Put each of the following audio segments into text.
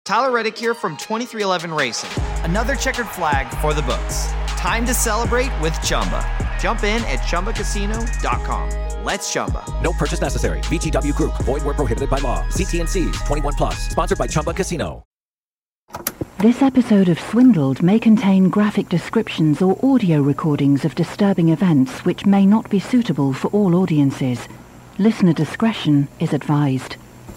Tyler Reddick here from 2311 Racing. Another checkered flag for the books. Time to celebrate with Chumba. Jump in at ChumbaCasino.com. Let's Chumba. No purchase necessary. VGW Group. Void where prohibited by law. See T&Cs. 21 plus. Sponsored by Chumba Casino. This episode of Swindled may contain graphic descriptions or audio recordings of disturbing events which may not be suitable for all audiences. Listener discretion is advised.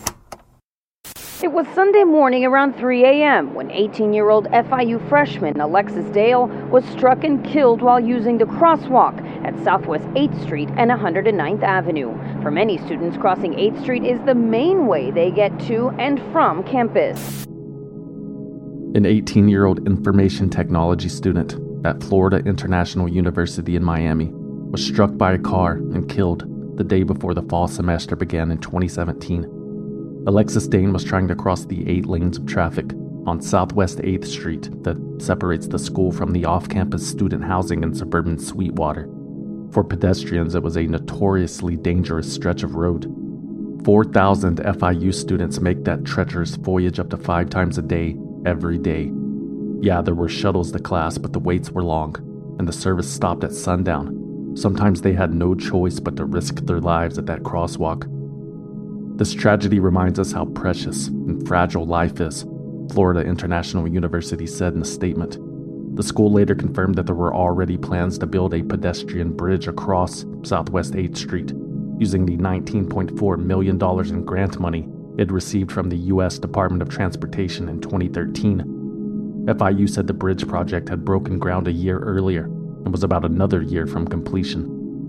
It was Sunday morning around 3 a.m. when 18-year-old FIU freshman Alexis Dale was struck and killed while using the crosswalk at Southwest 8th Street and 109th Avenue. For many students, crossing 8th Street is the main way they get to and from campus. An 18-year-old information technology student at Florida International University in Miami was struck by a car and killed the day before the fall semester began in 2017. Alexis Dane was trying to cross the 8 lanes of traffic on Southwest 8th Street that separates the school from the off-campus student housing in suburban Sweetwater. For pedestrians, it was a notoriously dangerous stretch of road. 4,000 FIU students make that treacherous voyage up to 5 times a day, every day. Yeah, there were shuttles to class, but the waits were long, and the service stopped at sundown. Sometimes they had no choice but to risk their lives at that crosswalk. This tragedy reminds us how precious and fragile life is, Florida International University said in a statement. The school later confirmed that there were already plans to build a pedestrian bridge across Southwest 8th Street, using the $19.4 million in grant money it received from the U.S. Department of Transportation in 2013. FIU said the bridge project had broken ground a year earlier and was about another year from completion.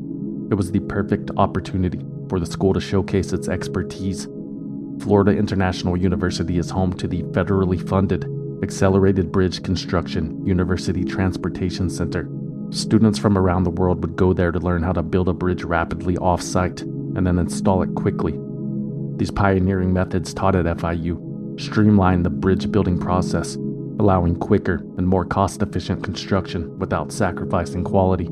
It was the perfect opportunity for the school to showcase its expertise. Florida International University is home to the federally funded Accelerated Bridge Construction University Transportation Center. Students from around the world would go there to learn how to build a bridge rapidly off-site and then install it quickly. These pioneering methods taught at FIU streamline the bridge building process, allowing quicker and more cost-efficient construction without sacrificing quality.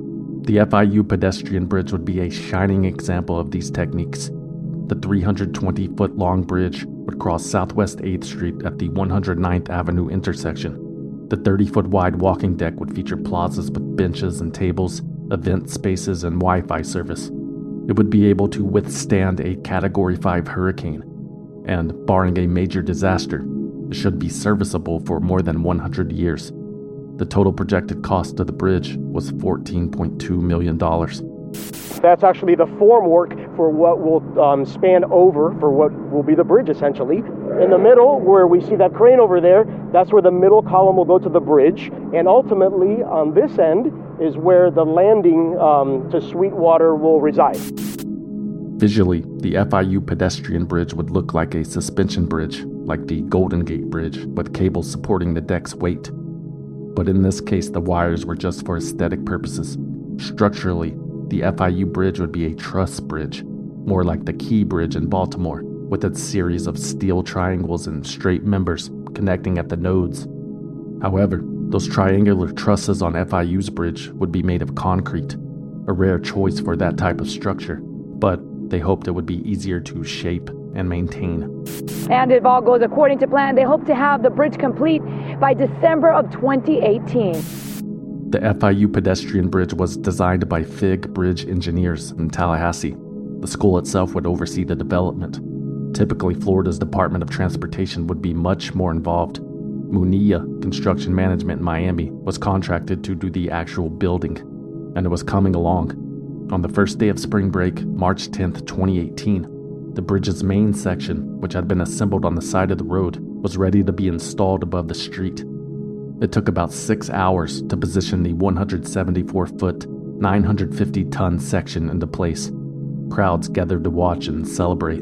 The FIU pedestrian bridge would be a shining example of these techniques. The 320-foot-long bridge would cross Southwest 8th Street at the 109th Avenue intersection. The 30-foot-wide walking deck would feature plazas with benches and tables, event spaces, and Wi-Fi service. It would be able to withstand a Category 5 hurricane, and, barring a major disaster, it should be serviceable for more than 100 years. The total projected cost of the bridge was $14.2 million. That's actually the formwork for what will span over for what will be the bridge, essentially. In the middle, where we see that crane over there, that's where the middle column will go to the bridge. And ultimately, on this end, is where the landing to Sweetwater will reside. Visually, the FIU pedestrian bridge would look like a suspension bridge, like the Golden Gate Bridge, with cables supporting the deck's weight. But in this case, the wires were just for aesthetic purposes. Structurally, the FIU bridge would be a truss bridge, more like the Key Bridge in Baltimore, with its series of steel triangles and straight members connecting at the nodes. However, those triangular trusses on FIU's bridge would be made of concrete, a rare choice for that type of structure, but they hoped it would be easier to shape and maintain. And if all goes according to plan, they hope to have the bridge complete by December of 2018. The FIU pedestrian bridge was designed by FIG Bridge Engineers in Tallahassee. The school itself would oversee the development. Typically, Florida's Department of Transportation would be much more involved. Munilla Construction Management in Miami was contracted to do the actual building, and it was coming along. On the first day of spring break, March 10th, 2018, the bridge's main section, which had been assembled on the side of the road, was ready to be installed above the street. It took about 6 hours to position the 174-foot, 950-ton section into place. Crowds gathered to watch and celebrate.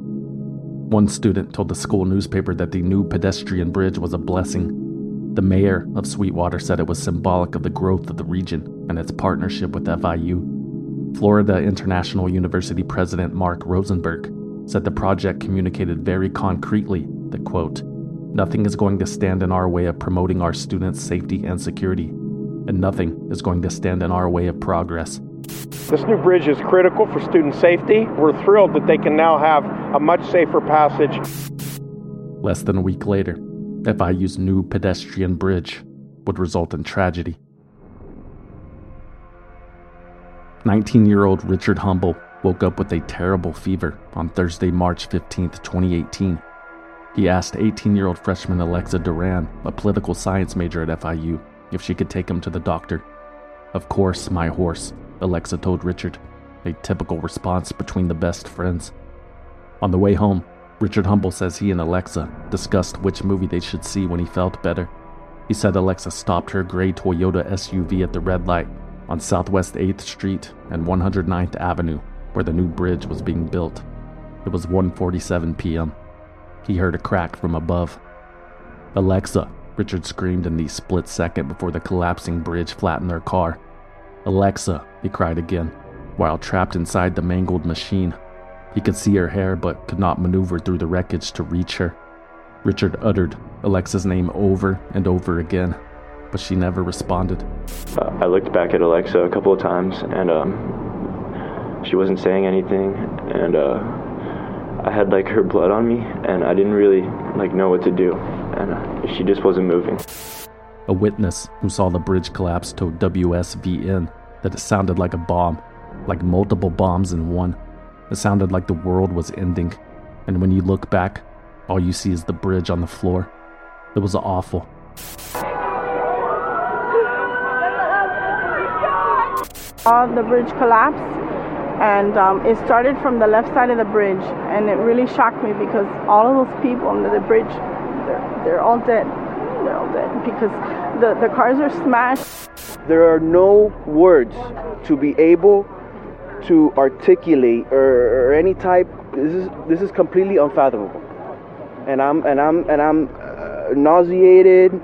One student told the school newspaper that the new pedestrian bridge was a blessing. The mayor of Sweetwater said it was symbolic of the growth of the region and its partnership with FIU. Florida International University President Mark Rosenberg said the project communicated very concretely that, quote, "Nothing is going to stand in our way of promoting our students' safety and security, and nothing is going to stand in our way of progress." This new bridge is critical for student safety. We're thrilled that they can now have a much safer passage. Less than a week later, FIU's new pedestrian bridge would result in tragedy. 19-year-old Richard Humble woke up with a terrible fever on Thursday, March 15, 2018. He asked 18-year-old freshman Alexa Duran, a political science major at FIU, if she could take him to the doctor. "Of course, my horse," Alexa told Richard, a typical response between the best friends. On the way home, Richard Humble says he and Alexa discussed which movie they should see when he felt better. He said Alexa stopped her gray Toyota SUV at the red light on Southwest 8th Street and 109th Avenue, where the new bridge was being built. It was 1:47 p.m. He heard a crack from above. "Alexa," Richard screamed in the split second before the collapsing bridge flattened their car. "Alexa," he cried again, while trapped inside the mangled machine. He could see her hair but could not maneuver through the wreckage to reach her. Richard uttered Alexa's name over and over again, but she never responded. I looked back at Alexa a couple of times, and she wasn't saying anything, and I had her blood on me, and I didn't really know what to do, and she just wasn't moving. A witness who saw the bridge collapse told WSVN that it sounded like a bomb, like multiple bombs in one. It sounded like the world was ending, and when you look back, all you see is the bridge on the floor. It was awful. The bridge collapsed, and it started from the left side of the bridge, and it really shocked me because all of those people under the bridge, they're all dead. They're all dead because the cars are smashed. There are no words to be able to articulate or any type. This is completely unfathomable, and I'm nauseated.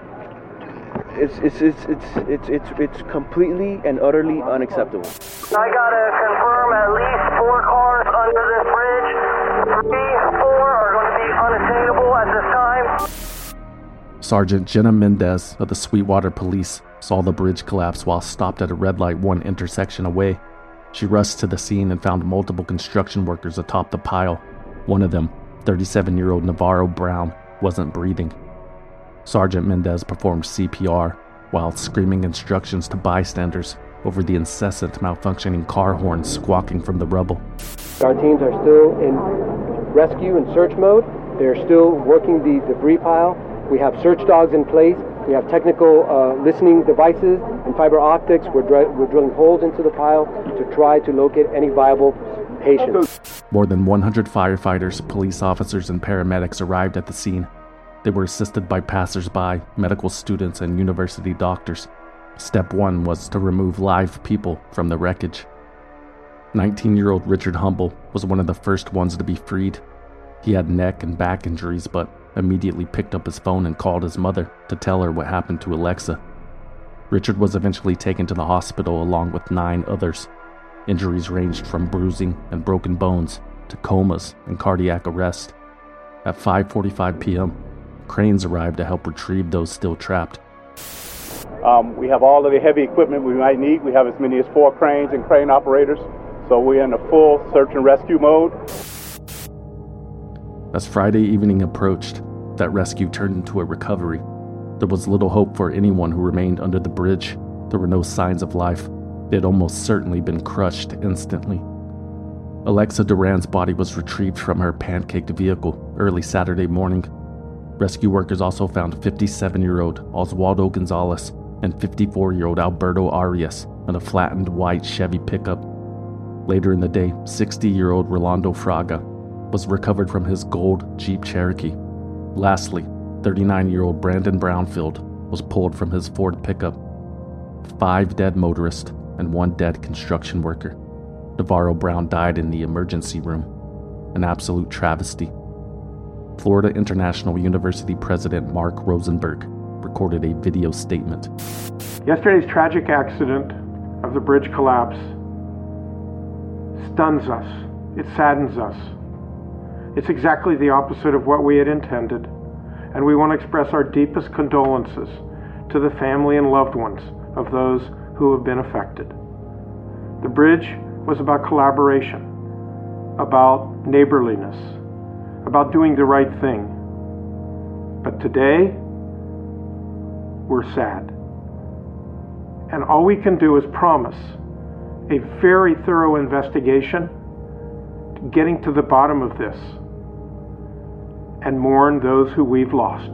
It's completely and utterly unacceptable. I gotta confirm at least 4 cars under this bridge. 3, 4 are going to be unattainable at this time. Sergeant Jenna Mendez of the Sweetwater Police saw the bridge collapse while stopped at a red light one intersection away. She rushed to the scene and found multiple construction workers atop the pile. One of them, 37-year-old Navarro Brown, wasn't breathing. Sergeant Mendez performed CPR while screaming instructions to bystanders over the incessant malfunctioning car horns squawking from the rubble. Our teams are still in rescue and search mode. They're still working the debris pile. We have search dogs in place. We have technical listening devices and fiber optics. We're drilling holes into the pile to try to locate any viable patients. More than 100 firefighters, police officers, and paramedics arrived at the scene. They were assisted by passers-by, medical students, and university doctors. Step 1 was to remove live people from the wreckage. 19-year-old Richard Humble was one of the first ones to be freed. He had neck and back injuries, but immediately picked up his phone and called his mother to tell her what happened to Alexa. Richard was eventually taken to the hospital along with 9 others. Injuries ranged from bruising and broken bones to comas and cardiac arrest. At 5:45 p.m., cranes arrived to help retrieve those still trapped. We have all of the heavy equipment we might need. We have as many as 4 cranes and crane operators, so we're in a full search and rescue mode. As Friday evening approached, that rescue turned into a recovery. There was little hope for anyone who remained under the bridge. There were no signs of life. They had almost certainly been crushed instantly. Alexa Duran's body was retrieved from her pancaked vehicle early Saturday morning. Rescue workers also found 57-year-old Oswaldo Gonzalez and 54-year-old Alberto Arias in a flattened white Chevy pickup. Later in the day, 60-year-old Rolando Fraga was recovered from his gold Jeep Cherokee. Lastly, 39-year-old Brandon Brownfield was pulled from his Ford pickup. 5 dead motorists and 1 dead construction worker. Navarro Brown died in the emergency room. An absolute travesty. Florida International University President Mark Rosenberg recorded a video statement. Yesterday's tragic accident of the bridge collapse stuns us. It saddens us. It's exactly the opposite of what we had intended, and we want to express our deepest condolences to the family and loved ones of those who have been affected. The bridge was about collaboration, about neighborliness, about doing the right thing. But today, we're sad. And all we can do is promise a very thorough investigation, getting to the bottom of this, and mourn those who we've lost.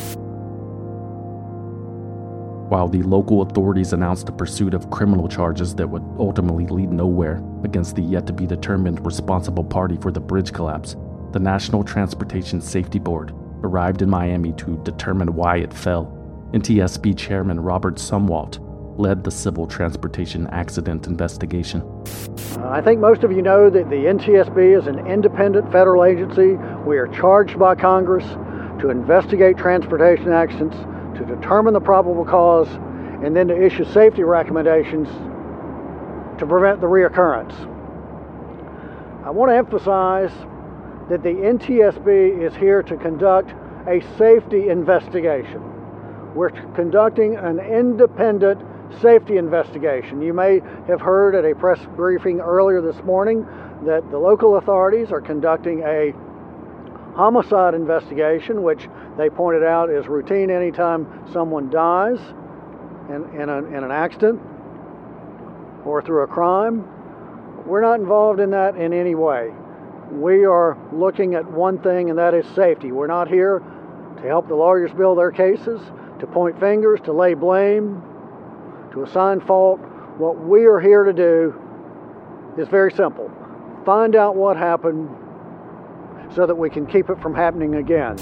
While the local authorities announced the pursuit of criminal charges that would ultimately lead nowhere against the yet-to-be-determined responsible party for the bridge collapse, the National Transportation Safety Board arrived in Miami to determine why it fell. NTSB Chairman Robert Sumwalt led the Civil Transportation Accident Investigation. I think most of you know that the NTSB is an independent federal agency. We are charged by Congress to investigate transportation accidents, to determine the probable cause, and then to issue safety recommendations to prevent the reoccurrence. I want to emphasize that the NTSB is here to conduct a safety investigation. We're conducting an independent safety investigation. You may have heard at a press briefing earlier this morning that the local authorities are conducting a homicide investigation, which they pointed out is routine anytime someone dies in an accident or through a crime. We're not involved in that in any way. We are looking at one thing, and that is safety. We're not here to help the lawyers build their cases, to point fingers, to lay blame, to assign fault. What we are here to do is very simple. Find out what happened so that we can keep it from happening again.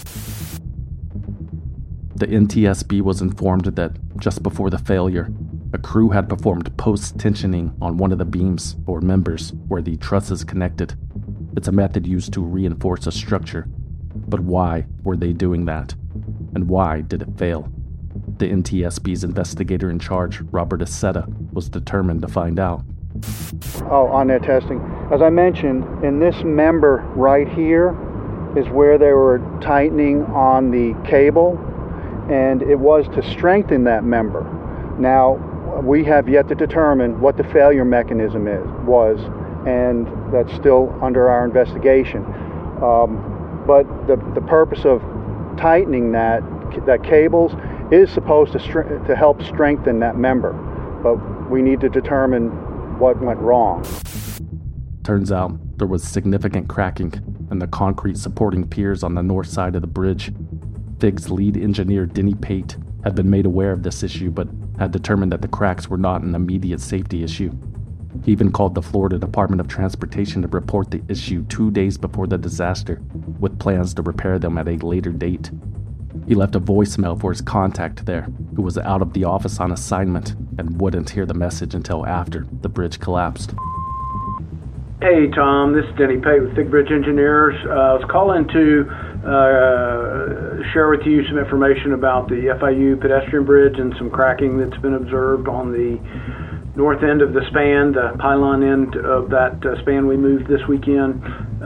The NTSB was informed that just before the failure, a crew had performed post-tensioning on one of the beams or members where the trusses connected. It's a method used to reinforce a structure. But why were they doing that? And why did it fail? The NTSB's investigator in charge, Robert Aceta, was determined to find out. On their testing. As I mentioned, in this member right here is where they were tightening on the cable, and it was to strengthen that member. Now, we have yet to determine what the failure mechanism was, and that's still under our investigation. But the purpose of tightening that cables is supposed to help strengthen that member, but we need to determine what went wrong. Turns out there was significant cracking in the concrete supporting piers on the north side of the bridge. FIG's lead engineer, Denny Pate, had been made aware of this issue, but had determined that the cracks were not an immediate safety issue. He even called the Florida Department of Transportation to report the issue 2 days before the disaster, with plans to repair them at a later date. He left a voicemail for his contact there, who was out of the office on assignment and wouldn't hear the message until after the bridge collapsed. Hey Tom, this is Denny Pate with FIG Bridge Engineers. I was calling to share with you some information about the FIU pedestrian bridge and some cracking that's been observed on the north end of the span, the pylon end of that span we moved this weekend.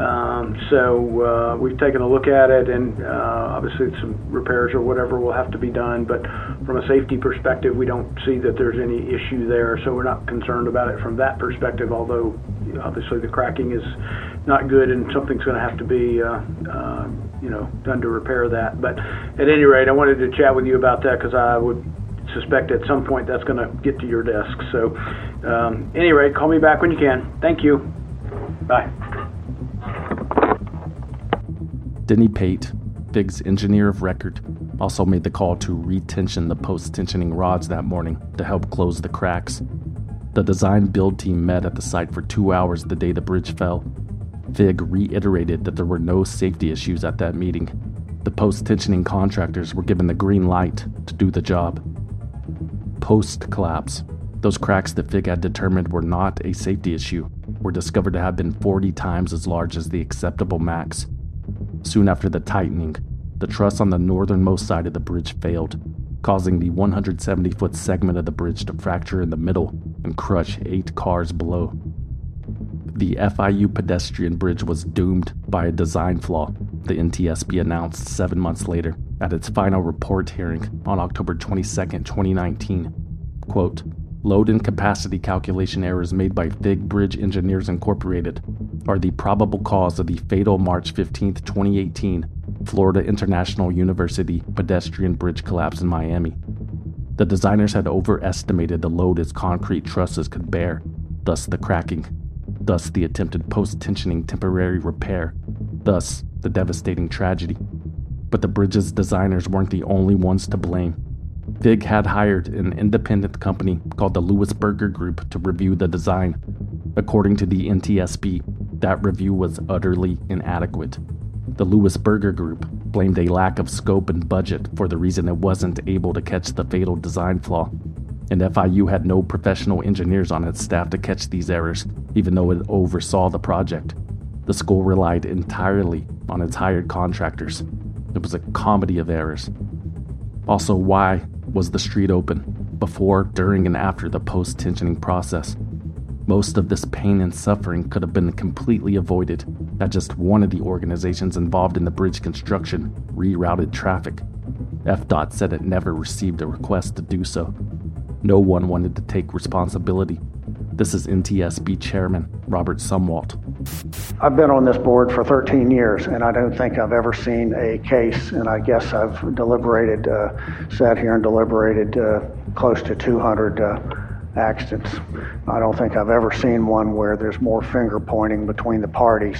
So we've taken a look at it, and obviously some repairs or whatever will have to be done, but from a safety perspective, we don't see that there's any issue there, so we're not concerned about it from that perspective, although obviously the cracking is not good and something's going to have to be done to repair that. But at any rate, I wanted to chat with you about that because I would suspect at some point that's going to get to your desk. So any rate, call me back when you can. Thank you. Bye. Denny Pate, FIG's engineer of record, also made the call to retension the post-tensioning rods that morning to help close the cracks. The design build team met at the site for 2 hours the day the bridge fell. FIG reiterated that there were no safety issues at that meeting. The post-tensioning contractors were given the green light to do the job. Post-collapse, those cracks that FIG had determined were not a safety issue were discovered to have been 40 times as large as the acceptable max. Soon after the tightening, the truss on the northernmost side of the bridge failed, causing the 170-foot segment of the bridge to fracture in the middle and crush 8 cars below. The FIU pedestrian bridge was doomed by a design flaw, the NTSB announced 7 months later at its final report hearing on October 22, 2019. Quote, "Load and capacity calculation errors made by FIG Bridge Engineers Incorporated are the probable cause of the fatal March 15, 2018 Florida International University pedestrian bridge collapse in Miami. The designers had overestimated the load its concrete trusses could bear, thus the cracking, thus the attempted post-tensioning temporary repair, thus the devastating tragedy. But the bridge's designers weren't the only ones to blame. FIG had hired an independent company called the Louis Berger Group to review the design. According to the NTSB, that review was utterly inadequate. The Louis Berger Group blamed a lack of scope and budget for the reason it wasn't able to catch the fatal design flaw. And FIU had no professional engineers on its staff to catch these errors, even though it oversaw the project. The school relied entirely on its hired contractors. It was a comedy of errors. Also, why was the street open before, during, and after the post-tensioning process? Most of this pain and suffering could have been completely avoided had just one of the organizations involved in the bridge construction rerouted traffic. FDOT said it never received a request to do so. No one wanted to take responsibility. This is NTSB Chairman Robert Sumwalt. I've been on this board for 13 years, and I don't think I've ever seen a case, and I guess I've sat here and deliberated close to 200 accidents. I don't think I've ever seen one where there's more finger pointing between the parties.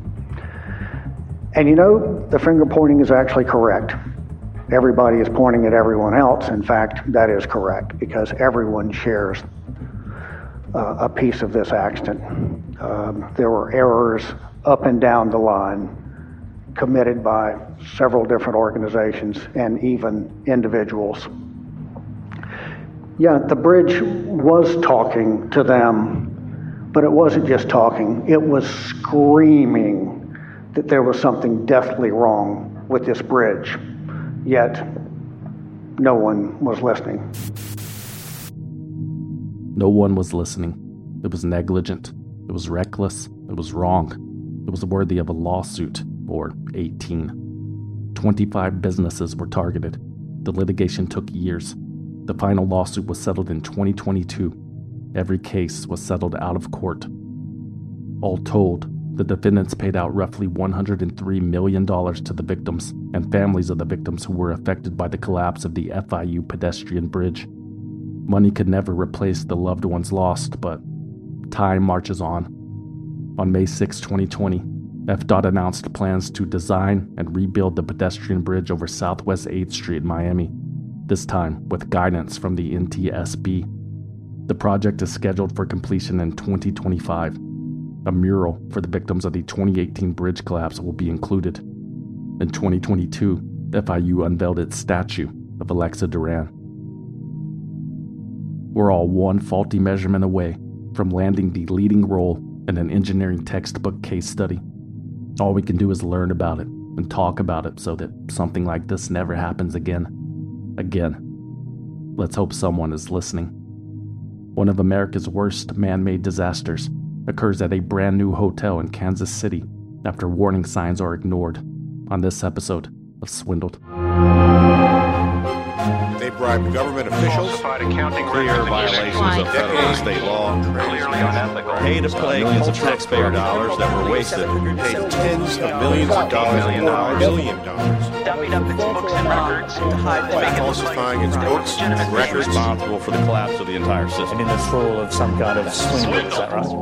And the finger pointing is actually correct. Everybody is pointing at everyone else. In fact, that is correct because everyone shares a piece of this accident. There were errors up and down the line committed by several different organizations and even individuals. Yeah, the bridge was talking to them, but it wasn't just talking. It was screaming that there was something deathly wrong with this bridge, yet no one was listening. No one was listening. It was negligent. It was reckless. It was wrong. It was worthy of a lawsuit, or 18. 25 businesses were targeted. The litigation took years. The final lawsuit was settled in 2022. Every case was settled out of court. All told, the defendants paid out roughly $103 million to the victims and families of the victims who were affected by the collapse of the FIU pedestrian bridge. Money could never replace the loved ones lost, but time marches on. On May 6, 2020, FDOT announced plans to design and rebuild the pedestrian bridge over Southwest 8th Street in Miami, this time with guidance from the NTSB. The project is scheduled for completion in 2025. A mural for the victims of the 2018 bridge collapse will be included. In 2022, FIU unveiled its statue of Alexa Duran. We're all one faulty measurement away from landing the leading role in an engineering textbook case study. All we can do is learn about it and talk about it so that something like this never happens again. Let's hope someone is listening. One of America's worst man-made disasters occurs at a brand new hotel in Kansas City after warning signs are ignored. On this episode of Swindled. They bribed government officials, clear violations of federal and state law, paid to play millions of taxpayer dollars that were wasted, paid tens of millions of dollars, $1 billion, dummied up its books and records by falsifying its books and records, responsible for the collapse of the entire system. And in the thrall of some kind of swindle, is that right?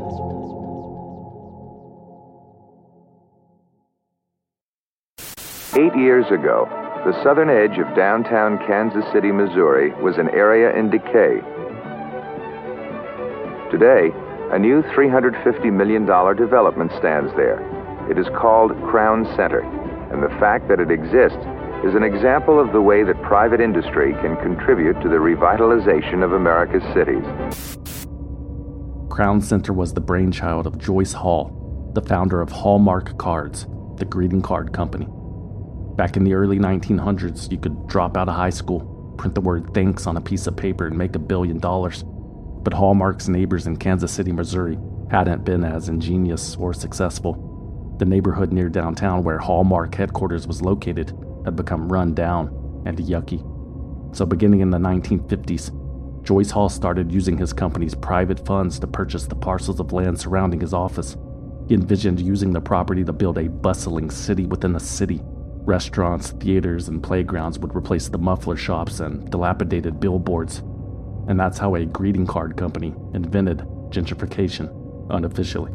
8 years ago, the southern edge of downtown Kansas City, Missouri, was an area in decay. Today, a new $350 million development stands there. It is called Crown Center, and the fact that it exists is an example of the way that private industry can contribute to the revitalization of America's cities. Crown Center was the brainchild of Joyce Hall, the founder of Hallmark Cards, the greeting card company. Back in the early 1900s, you could drop out of high school, print the word thanks on a piece of paper and make $1 billion. But Hallmark's neighbors in Kansas City, Missouri hadn't been as ingenious or successful. The neighborhood near downtown where Hallmark headquarters was located had become run down and yucky. So beginning in the 1950s, Joyce Hall started using his company's private funds to purchase the parcels of land surrounding his office. He envisioned using the property to build a bustling city within a city, Restaurants, theaters, and playgrounds would replace the muffler shops and dilapidated billboards. And that's how a greeting card company invented gentrification unofficially.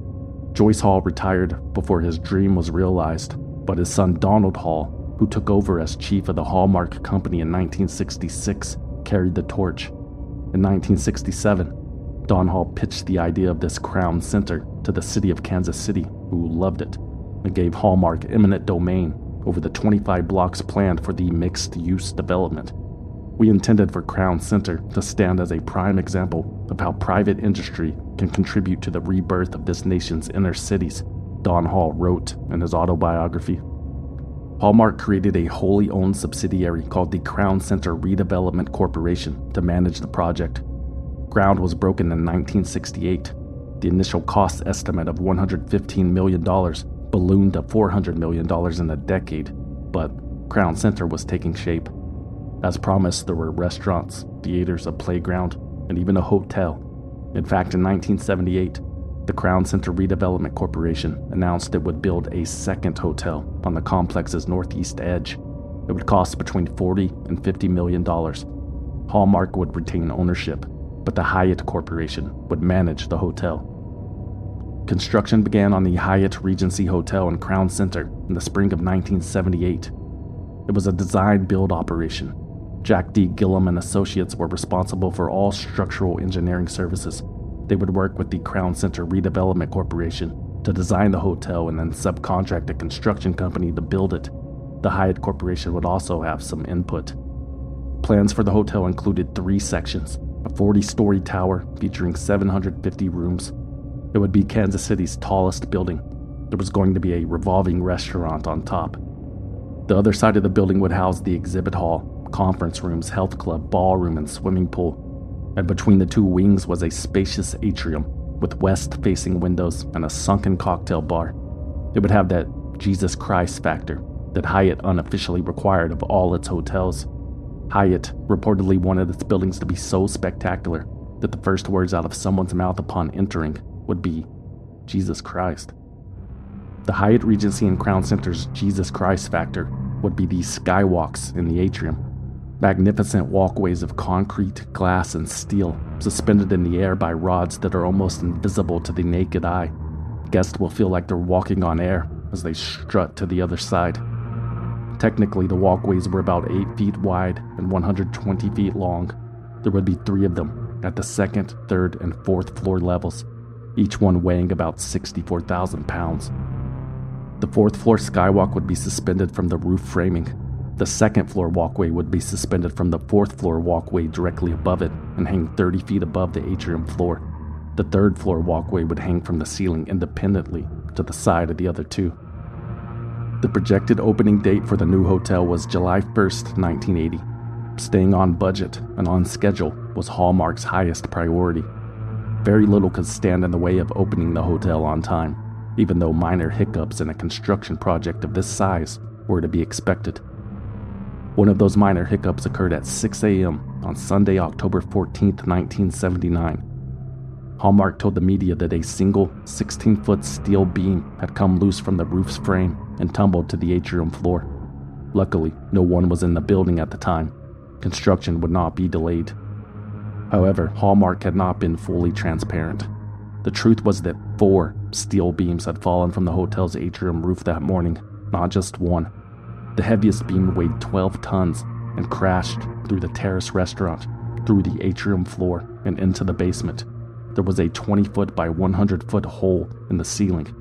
Joyce Hall retired before his dream was realized, but his son Donald Hall, who took over as chief of the Hallmark Company in 1966, carried the torch. In 1967, Don Hall pitched the idea of this Crown Center to the city of Kansas City, who loved it, and gave Hallmark eminent domain over the 25 blocks planned for the mixed-use development. We intended for Crown Center to stand as a prime example of how private industry can contribute to the rebirth of this nation's inner cities, Don Hall wrote in his autobiography. Hallmark created a wholly owned subsidiary called the Crown Center Redevelopment Corporation to manage the project. Ground was broken in 1968. The initial cost estimate of $115 million ballooned to $400 million in a decade, but Crown Center was taking shape. As promised, there were restaurants, theaters, a playground, and even a hotel. In fact, in 1978, the Crown Center Redevelopment Corporation announced it would build a second hotel on the complex's northeast edge. It would cost between $40 and $50 million. Hallmark would retain ownership, but the Hyatt Corporation would manage the hotel. Construction began on the Hyatt Regency Hotel in Crown Center in the spring of 1978. It was a design-build operation. Jack D. Gillum and Associates were responsible for all structural engineering services. They would work with the Crown Center Redevelopment Corporation to design the hotel and then subcontract a construction company to build it. The Hyatt Corporation would also have some input. Plans for the hotel included 3 sections, a 40-story tower featuring 750 rooms. It would be Kansas City's tallest building. There was going to be a revolving restaurant on top. The other side of the building would house the exhibit hall, conference rooms, health club, ballroom, and swimming pool. And between the 2 wings was a spacious atrium with west-facing windows and a sunken cocktail bar. It would have that Jesus Christ factor that Hyatt unofficially required of all its hotels. Hyatt reportedly wanted its buildings to be so spectacular that the first words out of someone's mouth upon entering would be, Jesus Christ. The Hyatt Regency and Crown Center's Jesus Christ factor would be the skywalks in the atrium. Magnificent walkways of concrete, glass, and steel, suspended in the air by rods that are almost invisible to the naked eye. Guests will feel like they're walking on air as they strut to the other side. Technically, the walkways were about 8 feet wide and 120 feet long. There would be 3 of them at the 2nd, 3rd, and 4th floor levels, each one weighing about 64,000 pounds. The 4th floor skywalk would be suspended from the roof framing. The 2nd floor walkway would be suspended from the 4th floor walkway directly above it and hang 30 feet above the atrium floor. The 3rd floor walkway would hang from the ceiling independently to the side of the other 2. The projected opening date for the new hotel was July 1st, 1980. Staying on budget and on schedule was Hallmark's highest priority. Very little could stand in the way of opening the hotel on time, even though minor hiccups in a construction project of this size were to be expected. One of those minor hiccups occurred at 6 a.m. on Sunday, October 14, 1979. Hallmark told the media that a single 16-foot steel beam had come loose from the roof's frame and tumbled to the atrium floor. Luckily, no one was in the building at the time. Construction would not be delayed. However, Hallmark had not been fully transparent. The truth was that 4 steel beams had fallen from the hotel's atrium roof that morning, not just one. The heaviest beam weighed 12 tons and crashed through the Terrace restaurant, through the atrium floor, and into the basement. There was a 20-foot by 100-foot hole in the ceiling.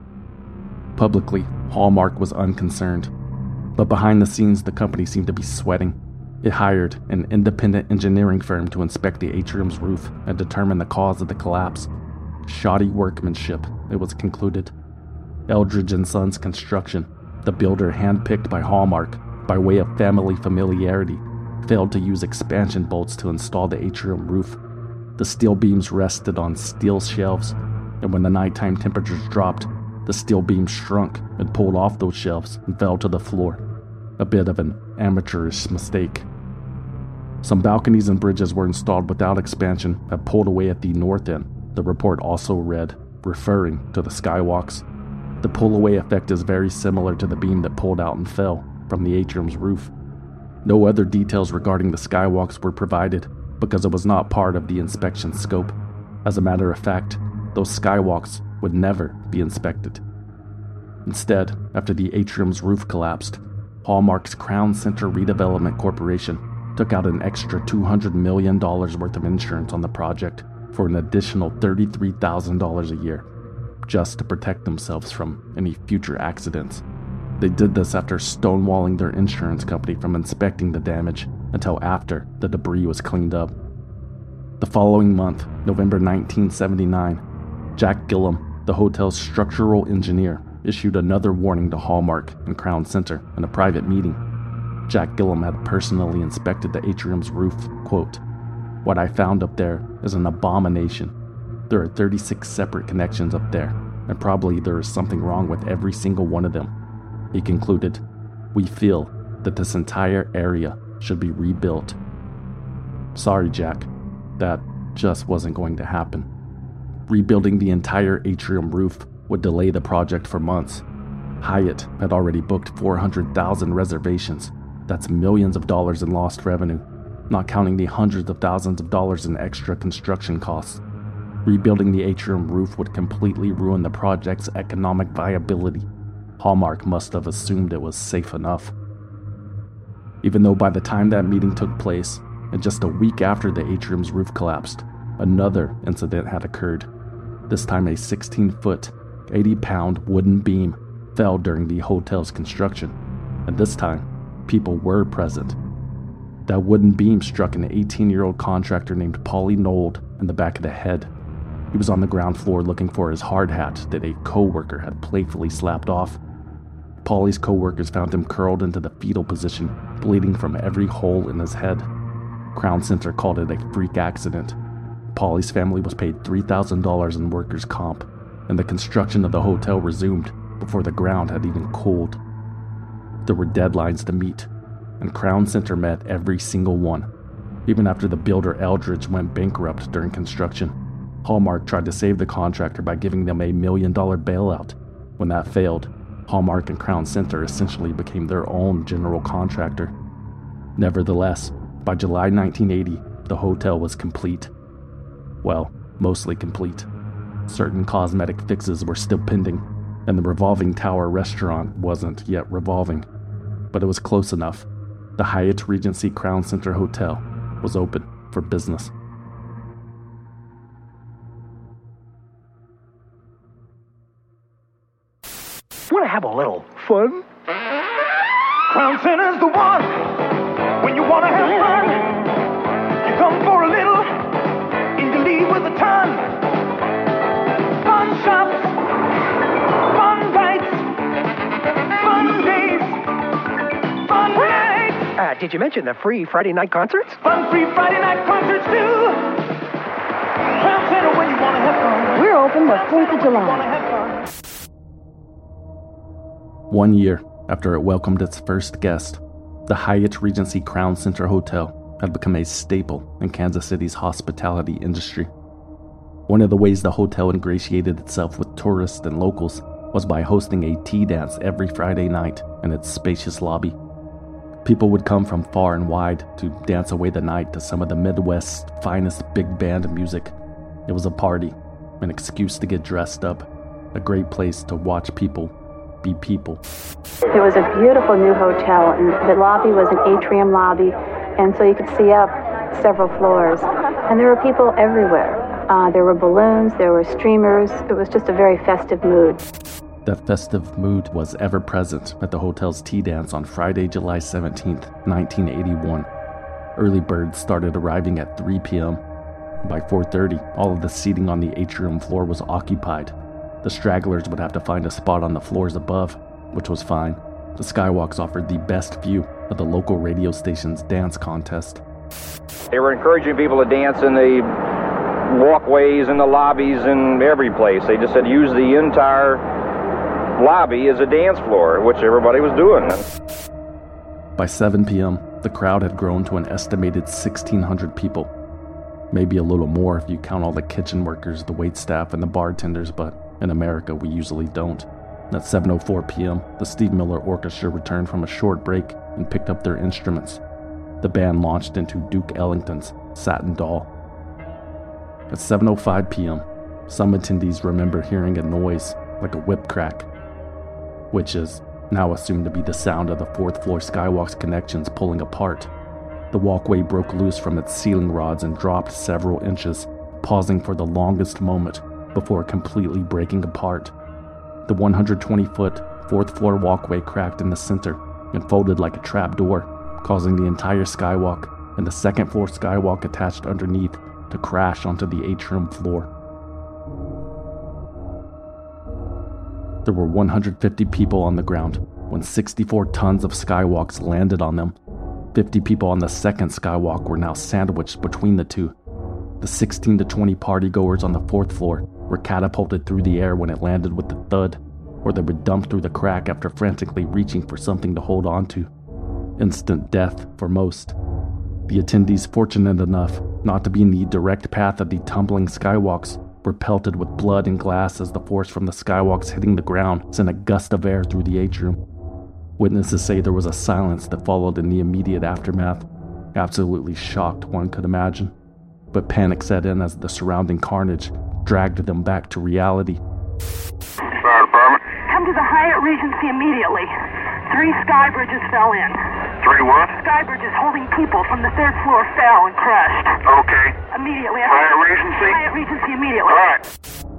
Publicly, Hallmark was unconcerned, but behind the scenes the company seemed to be sweating. It hired an independent engineering firm to inspect the atrium's roof and determine the cause of the collapse. Shoddy workmanship, it was concluded. Eldridge & Sons Construction, the builder handpicked by Hallmark by way of family familiarity, failed to use expansion bolts to install the atrium roof. The steel beams rested on steel shelves, and when the nighttime temperatures dropped, the steel beams shrunk and pulled off those shelves and fell to the floor. A bit of an amateurish mistake. Some balconies and bridges were installed without expansion that pulled away at the north end, the report also read, referring to the skywalks. The pull-away effect is very similar to the beam that pulled out and fell from the atrium's roof. No other details regarding the skywalks were provided because it was not part of the inspection scope. As a matter of fact, those skywalks would never be inspected. Instead, after the atrium's roof collapsed, Hallmark's Crown Center Redevelopment Corporation took out an extra $200 million worth of insurance on the project for an additional $33,000 a year, just to protect themselves from any future accidents. They did this after stonewalling their insurance company from inspecting the damage until after the debris was cleaned up. The following month, November 1979, Jack Gillum, the hotel's structural engineer, issued another warning to Hallmark and Crown Center in a private meeting. Jack Gillum had personally inspected the atrium's roof. Quote, "What I found up there is an abomination. There are 36 separate connections up there, and probably there is something wrong with every single one of them." He concluded, "We feel that this entire area should be rebuilt." Sorry, Jack, that just wasn't going to happen. Rebuilding the entire atrium roof would delay the project for months. Hyatt had already booked 400,000 reservations. That's millions of dollars in lost revenue, not counting the hundreds of thousands of dollars in extra construction costs. Rebuilding the atrium roof would completely ruin the project's economic viability. Hallmark must have assumed it was safe enough. Even though by the time that meeting took place, and just a week after the atrium's roof collapsed, another incident had occurred. This time a 16-foot, 80-pound wooden beam fell during the hotel's construction, and this time, people were present. That wooden beam struck an 18-year-old contractor named Paulie Nold in the back of the head. He was on the ground floor looking for his hard hat that a co-worker had playfully slapped off. Paulie's co-workers found him curled into the fetal position, bleeding from every hole in his head. Crown Center called it a freak accident. Paulie's family was paid $3,000 in workers' comp, and the construction of the hotel resumed before the ground had even cooled. There were deadlines to meet, and Crown Center met every single one. Even after the builder Eldridge went bankrupt during construction, Hallmark tried to save the contractor by giving them $1 million bailout. When that failed, Hallmark and Crown Center essentially became their own general contractor. Nevertheless, by July 1980, the hotel was complete. Well, mostly complete. Certain cosmetic fixes were still pending, and the revolving tower restaurant wasn't yet revolving. But it was close enough. The Hyatt Regency Crown Center Hotel was open for business. Want to have a little fun? Crown Center's the one. When you want to have fun, you come for a little, and you leave with a ton. Fun shops, fun bites, fun days, fun nights. Did you mention the free Friday night concerts? Fun free Friday night concerts too. Crown Center when you want to have fun. We're open the 4th of July. 1 year after it welcomed its first guest, the Hyatt Regency Crown Center Hotel had become a staple in Kansas City's hospitality industry. One of the ways the hotel ingratiated itself with tourists and locals was by hosting a tea dance every Friday night in its spacious lobby. People would come from far and wide to dance away the night to some of the Midwest's finest big band music. It was a party, an excuse to get dressed up, a great place to watch people be people. It was a beautiful new hotel, and the lobby was an atrium lobby, and so you could see up several floors. And there were people everywhere. There were balloons, there were streamers. It was just a very festive mood. That festive mood was ever present at the hotel's tea dance on Friday, July 17th, 1981. Early birds started arriving at 3 p.m. By 4:30, all of the seating on the atrium floor was occupied. The stragglers would have to find a spot on the floors above, which was fine. The skywalks offered the best view of the local radio station's dance contest. They were encouraging people to dance in the walkways and the lobbies and every place. They just said use the entire lobby as a dance floor, which everybody was doing. By 7 p.m., the crowd had grown to an estimated 1,600 people. Maybe a little more if you count all the kitchen workers, the waitstaff, and the bartenders, but in America, we usually don't. At 7:04 p.m., the Steve Miller Orchestra returned from a short break and picked up their instruments. The band launched into Duke Ellington's Satin Doll. At 7:05 p.m., some attendees remember hearing a noise like a whip crack, which is now assumed to be the sound of the fourth floor skywalk's connections pulling apart. The walkway broke loose from its ceiling rods and dropped several inches, pausing for the longest moment before completely breaking apart. The 120-foot fourth floor walkway cracked in the center and folded like a trap door, causing the entire skywalk and the second floor skywalk attached underneath to crash onto the atrium floor. There were 150 people on the ground when 64 tons of skywalks landed on them. 50 people on the second skywalk were now sandwiched between the two. The 16 to 20 partygoers on the fourth floor were catapulted through the air when it landed with a thud, or they were dumped through the crack after frantically reaching for something to hold on to. Instant death for most. The attendees fortunate enough not to be in the direct path of the tumbling skywalks were pelted with blood and glass as the force from the skywalks hitting the ground sent a gust of air through the atrium. Witnesses say there was a silence that followed in the immediate aftermath, absolutely shocked one could imagine. But panic set in as the surrounding carnage dragged them back to reality. Fire department. Come to the Hyatt Regency immediately. 3 sky bridges fell in. 3 what? Sky bridges holding people from the 3rd floor fell and crashed. Okay. Immediately. Hyatt Regency? Hyatt Regency immediately. All right.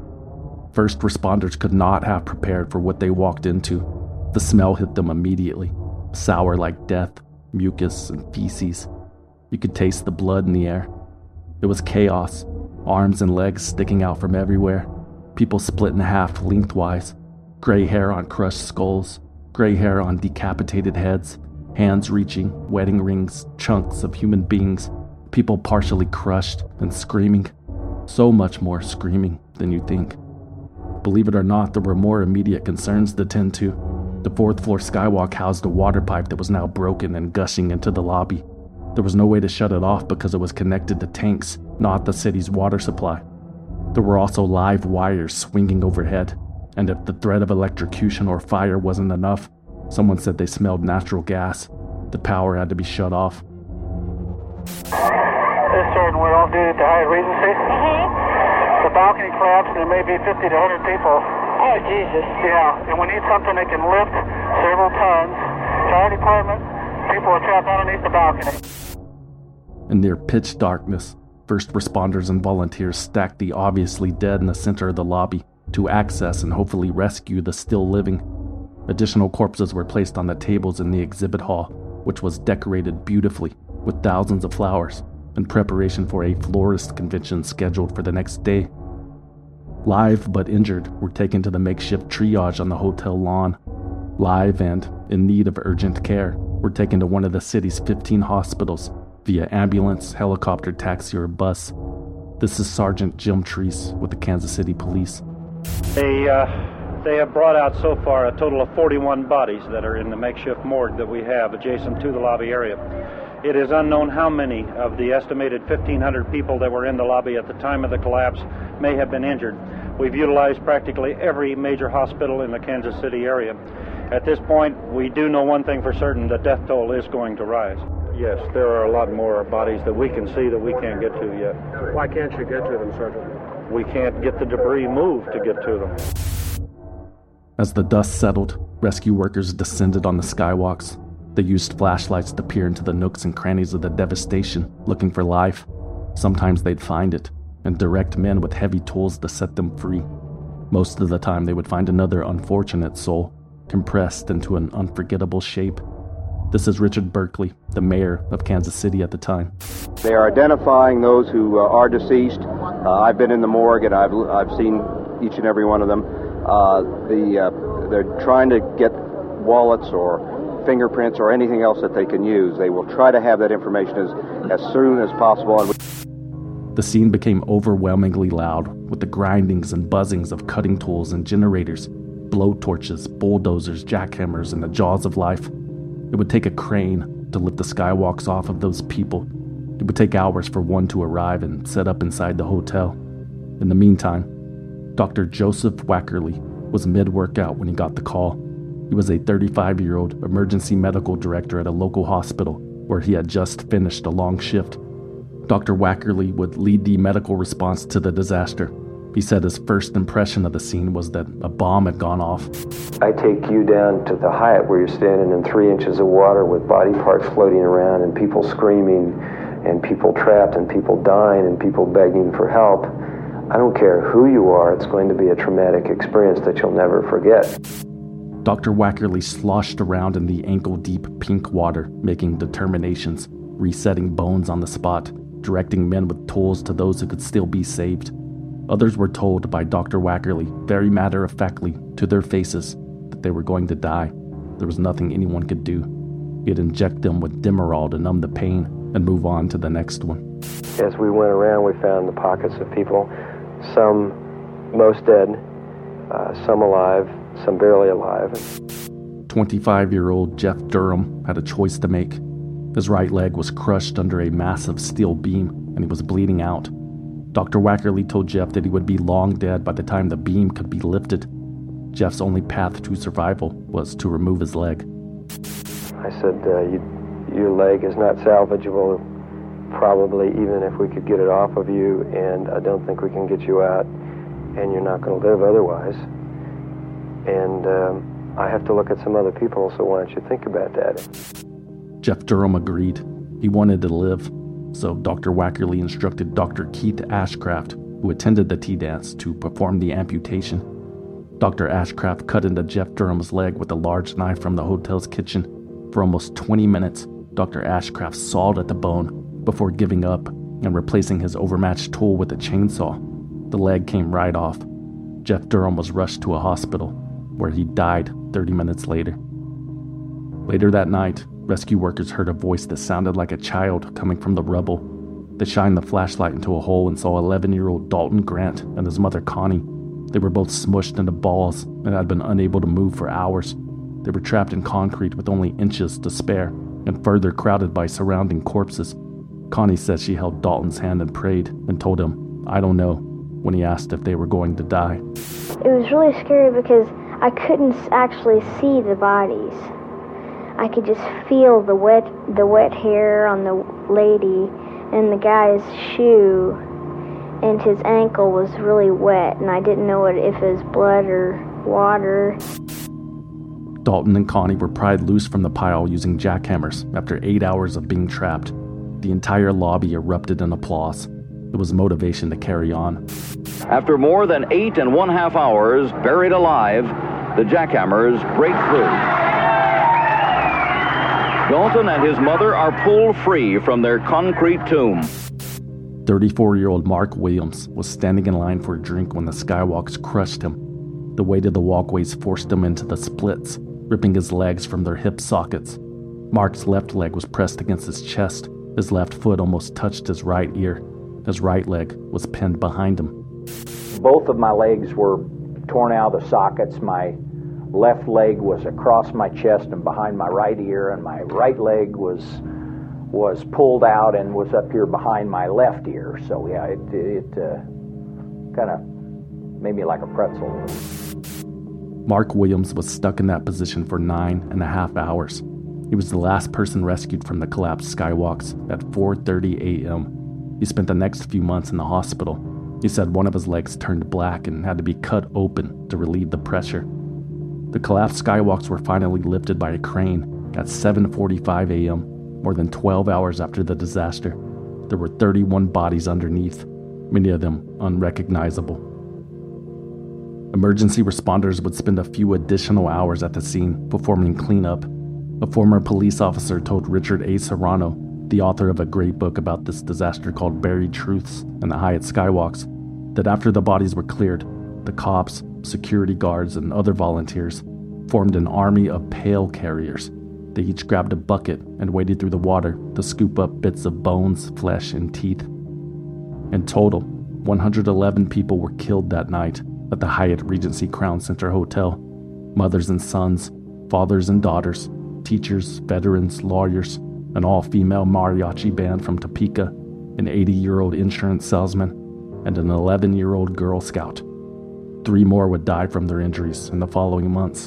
First responders could not have prepared for what they walked into. The smell hit them immediately, sour like death, mucus, and feces. You could taste the blood in the air. It was chaos, arms and legs sticking out from everywhere, people split in half lengthwise, gray hair on crushed skulls, gray hair on decapitated heads, hands reaching, wedding rings, chunks of human beings, people partially crushed and screaming. So much more screaming than you think. Believe it or not, there were more immediate concerns to tend to. The 4th floor skywalk housed a water pipe that was now broken and gushing into the lobby. There was no way to shut it off because it was connected to tanks, not the city's water supply. There were also live wires swinging overhead, and if the threat of electrocution or fire wasn't enough, someone said they smelled natural gas. The power had to be shut off. This Jordan, we're on duty at the Hyatt Regency. The balcony collapsed and there may be 50 to 100 people. Oh, Jesus. Yeah, and we need something that can lift several tons. Fire department, people are trapped underneath the balcony. In near pitch darkness, first responders and volunteers stacked the obviously dead in the center of the lobby to access and hopefully rescue the still living. Additional corpses were placed on the tables in the exhibit hall, which was decorated beautifully with thousands of flowers in preparation for a florist convention scheduled for the next day. Live but injured were taken to the makeshift triage on the hotel lawn. Live and in need of urgent care were taken to one of the city's 15 hospitals via ambulance, helicopter, taxi, or bus. This is Sergeant Jim Treese with the Kansas City Police. They have brought out so far a total of 41 bodies that are in the makeshift morgue that we have adjacent to the lobby area. It is unknown how many of the estimated 1,500 people that were in the lobby at the time of the collapse may have been injured. We've utilized practically every major hospital in the Kansas City area. At this point, we do know one thing for certain, the death toll is going to rise. Yes, there are a lot more bodies that we can see that we can't get to yet. Why can't you get to them, Sergeant? We can't get the debris moved to get to them. As the dust settled, rescue workers descended on the skywalks. They used flashlights to peer into the nooks and crannies of the devastation, looking for life. Sometimes they'd find it, and direct men with heavy tools to set them free. Most of the time they would find another unfortunate soul, compressed into an unforgettable shape. This is Richard Berkeley, the mayor of Kansas City at the time. They are identifying those who are deceased. I've been in the morgue and I've seen each and every one of them. They're trying to get wallets or fingerprints or anything else that they can use. They will try to have that information as soon as possible. The scene became overwhelmingly loud, with the grindings and buzzings of cutting tools and generators, blowtorches, bulldozers, jackhammers, and the jaws of life. It would take a crane to lift the skywalks off of those people. It would take hours for one to arrive and set up inside the hotel. In the meantime, Dr. Joseph Wackerly, was mid-workout when he got the call. He was a 35-year-old emergency medical director at a local hospital where he had just finished a long shift. Dr. Wackerly would lead the medical response to the disaster. He said his first impression of the scene was that a bomb had gone off. I take you down to the Hyatt where you're standing in 3 inches of water with body parts floating around and people screaming and people trapped and people dying and people begging for help. I don't care who you are, it's going to be a traumatic experience that you'll never forget. Dr. Wackerly sloshed around in the ankle-deep pink water, making determinations, resetting bones on the spot, directing men with tools to those who could still be saved. Others were told by Dr. Wackerly, very matter-of-factly, to their faces, that they were going to die. There was nothing anyone could do. He'd inject them with Demerol to numb the pain and move on to the next one. As we went around, we found the pockets of people, some most dead, some alive, some barely alive. 25-year-old Jeff Durham had a choice to make. His right leg was crushed under a massive steel beam, and he was bleeding out. Dr. Wackerly told Jeff that he would be long dead by the time the beam could be lifted. Jeff's only path to survival was to remove his leg. I said, your leg is not salvageable, probably, even if we could get it off of you, and I don't think we can get you out, and you're not going to live otherwise. And I have to look at some other people, so why don't you think about that? Jeff Durham agreed. He wanted to live, so Dr. Wackerly instructed Dr. Keith Ashcraft, who attended the tea dance, to perform the amputation. Dr. Ashcraft cut into Jeff Durham's leg with a large knife from the hotel's kitchen. For almost 20 minutes, Dr. Ashcraft sawed at the bone before giving up and replacing his overmatched tool with a chainsaw. The leg came right off. Jeff Durham was rushed to a hospital, where he died 30 minutes later. Later that night, rescue workers heard a voice that sounded like a child coming from the rubble. They shined the flashlight into a hole and saw 11-year-old Dalton Grant and his mother Connie. They were both smushed into balls and had been unable to move for hours. They were trapped in concrete with only inches to spare and further crowded by surrounding corpses. Connie said she held Dalton's hand and prayed and told him, "I don't know," when he asked if they were going to die. It was really scary because I couldn't actually see the bodies. I could just feel the wet hair on the lady, and the guy's shoe and his ankle was really wet, and I didn't know if it was blood or water. Dalton and Connie were pried loose from the pile using jackhammers after 8 hours of being trapped. The entire lobby erupted in applause. It was motivation to carry on. After more than 8.5 hours buried alive, the jackhammers break through. Dalton and his mother are pulled free from their concrete tomb. 34-year-old Mark Williams was standing in line for a drink when the skywalks crushed him. The weight of the walkways forced him into the splits, ripping his legs from their hip sockets. Mark's left leg was pressed against his chest. His left foot almost touched his right ear. His right leg was pinned behind him. Both of my legs were torn out of the sockets. My left leg was across my chest and behind my right ear, and my right leg was pulled out and was up here behind my left ear. So yeah, it kind of made me like a pretzel. Mark Williams was stuck in that position for 9.5 hours. He was the last person rescued from the collapsed skywalks at 4:30 a.m. He spent the next few months in the hospital. He said one of his legs turned black and had to be cut open to relieve the pressure. The collapsed skywalks were finally lifted by a crane at 7:45 a.m., more than 12 hours after the disaster. There were 31 bodies underneath, many of them unrecognizable. Emergency responders would spend a few additional hours at the scene performing cleanup. A former police officer told Richard A. Serrano, the author of a great book about this disaster called Buried Truths and the Hyatt Skywalks, that after the bodies were cleared, the cops, security guards, and other volunteers formed an army of pail carriers. They each grabbed a bucket and waded through the water to scoop up bits of bones, flesh, and teeth. In total, 111 people were killed that night at the Hyatt Regency Crown Center Hotel. Mothers and sons, fathers and daughters, teachers, veterans, lawyers, an all-female mariachi band from Topeka, an 80-year-old insurance salesman, and an 11-year-old Girl Scout. 3 more would die from their injuries in the following months.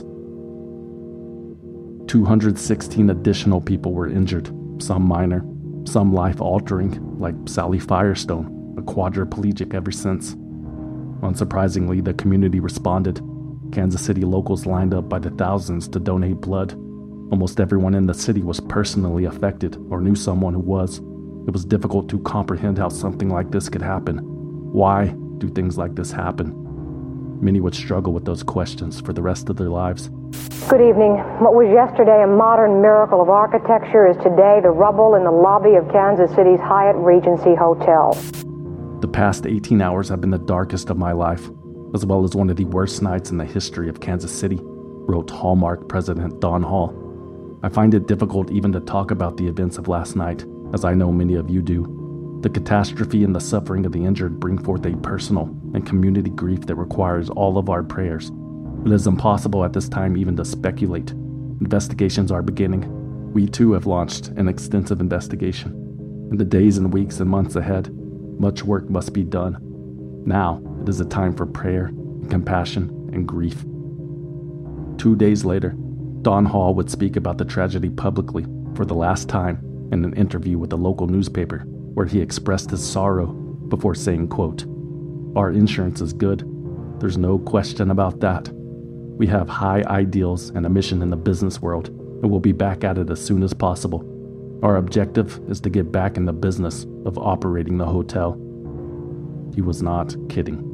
216 additional people were injured, some minor, some life-altering, like Sally Firestone, a quadriplegic ever since. Unsurprisingly, the community responded. Kansas City locals lined up by the thousands to donate blood. Almost everyone in the city was personally affected or knew someone who was. It was difficult to comprehend how something like this could happen. Why do things like this happen? Many would struggle with those questions for the rest of their lives. Good evening. What was yesterday a modern miracle of architecture is today the rubble in the lobby of Kansas City's Hyatt Regency Hotel. The past 18 hours have been the darkest of my life, as well as one of the worst nights in the history of Kansas City, wrote Hallmark president Don Hall. I find it difficult even to talk about the events of last night, as I know many of you do. The catastrophe and the suffering of the injured bring forth a personal and community grief that requires all of our prayers. It is impossible at this time even to speculate. Investigations are beginning. We too have launched an extensive investigation. In the days and weeks and months ahead, much work must be done. Now, it is a time for prayer and compassion and grief. 2 days later, Don Hall would speak about the tragedy publicly for the last time in an interview with a local newspaper, where he expressed his sorrow before saying, quote, "Our insurance is good. There's no question about that. We have high ideals and a mission in the business world, and we'll be back at it as soon as possible. Our objective is to get back in the business of operating the hotel." He was not kidding.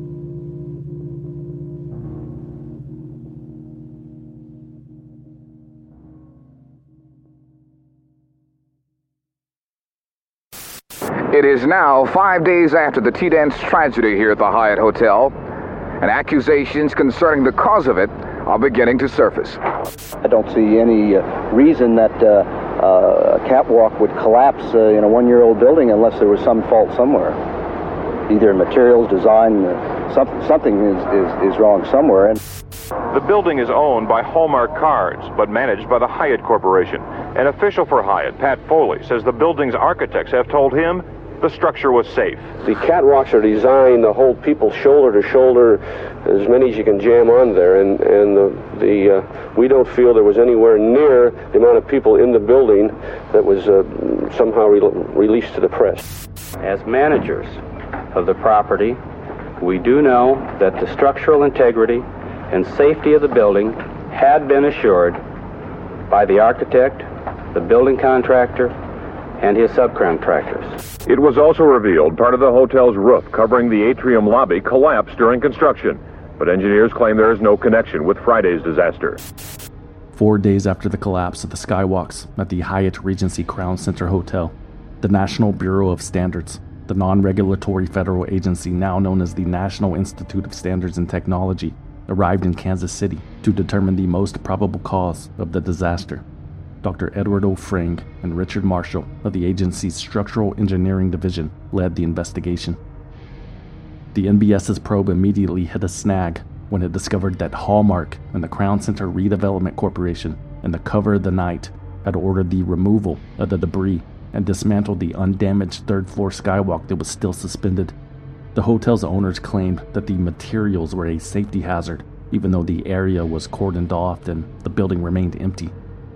It is now 5 days after the T-Dance tragedy here at the Hyatt Hotel, and accusations concerning the cause of it are beginning to surface. I don't see any reason that a catwalk would collapse in a one-year-old building unless there was some fault somewhere. Either in materials, design, something is wrong somewhere. The building is owned by Hallmark Cards, but managed by the Hyatt Corporation. An official for Hyatt, Pat Foley, says the building's architects have told him the structure was safe. The catwalks are designed to hold people shoulder to shoulder, as many as you can jam on there, and we don't feel there was anywhere near the amount of people in the building that was somehow released to the press. As managers of the property, we do know that the structural integrity and safety of the building had been assured by the architect, the building contractor, and his subcontractors. It was also revealed part of the hotel's roof covering the atrium lobby collapsed during construction, but engineers claim there is no connection with Friday's disaster. 4 days after the collapse of the skywalks at the Hyatt Regency Crown Center Hotel, the National Bureau of Standards, the non-regulatory federal agency now known as the National Institute of Standards and Technology, arrived in Kansas City to determine the most probable cause of the disaster. Dr. Edward O. Frank and Richard Marshall of the agency's Structural Engineering Division led the investigation. The NBS's probe immediately hit a snag when it discovered that Hallmark and the Crown Center Redevelopment Corporation, in the cover of the night, had ordered the removal of the debris and dismantled the undamaged third-floor skywalk that was still suspended. The hotel's owners claimed that the materials were a safety hazard, even though the area was cordoned off and the building remained empty.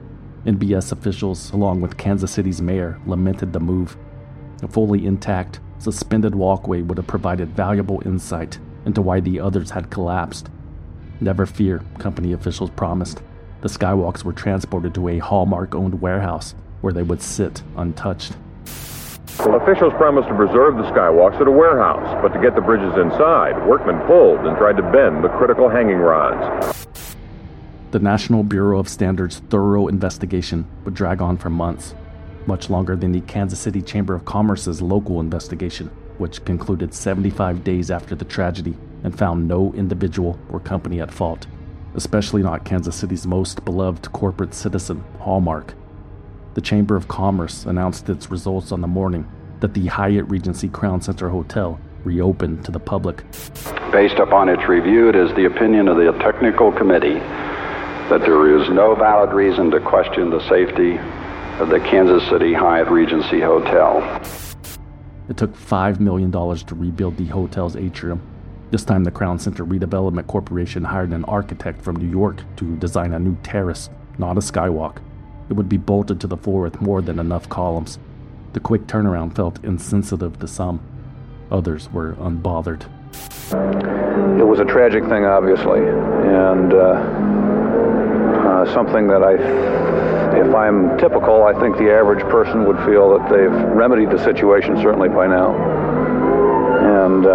NBS officials, along with Kansas City's mayor, lamented the move. A fully intact, suspended walkway would have provided valuable insight into why the others had collapsed. Never fear, company officials promised. The skywalks were transported to a Hallmark-owned warehouse where they would sit untouched. Officials promised to preserve the skywalks at a warehouse, but to get the bridges inside, workmen pulled and tried to bend the critical hanging rods. The National Bureau of Standards' thorough investigation would drag on for months, much longer than the Kansas City Chamber of Commerce's local investigation, which concluded 75 days after the tragedy and found no individual or company at fault, especially not Kansas City's most beloved corporate citizen, Hallmark. The Chamber of Commerce announced its results on the morning that the Hyatt Regency Crown Center Hotel reopened to the public. Based upon its review, it is the opinion of the technical committee that there is no valid reason to question the safety of the Kansas City Hyatt Regency Hotel. It took $5 million to rebuild the hotel's atrium, This time the Crown Center Redevelopment Corporation hired an architect from New York to design a new terrace, not a skywalk. It would be bolted to the floor with more than enough columns. The quick turnaround felt insensitive to some. Others were unbothered. It was a tragic thing, obviously, and something that if I'm typical, I think the average person would feel that they've remedied the situation certainly by now. And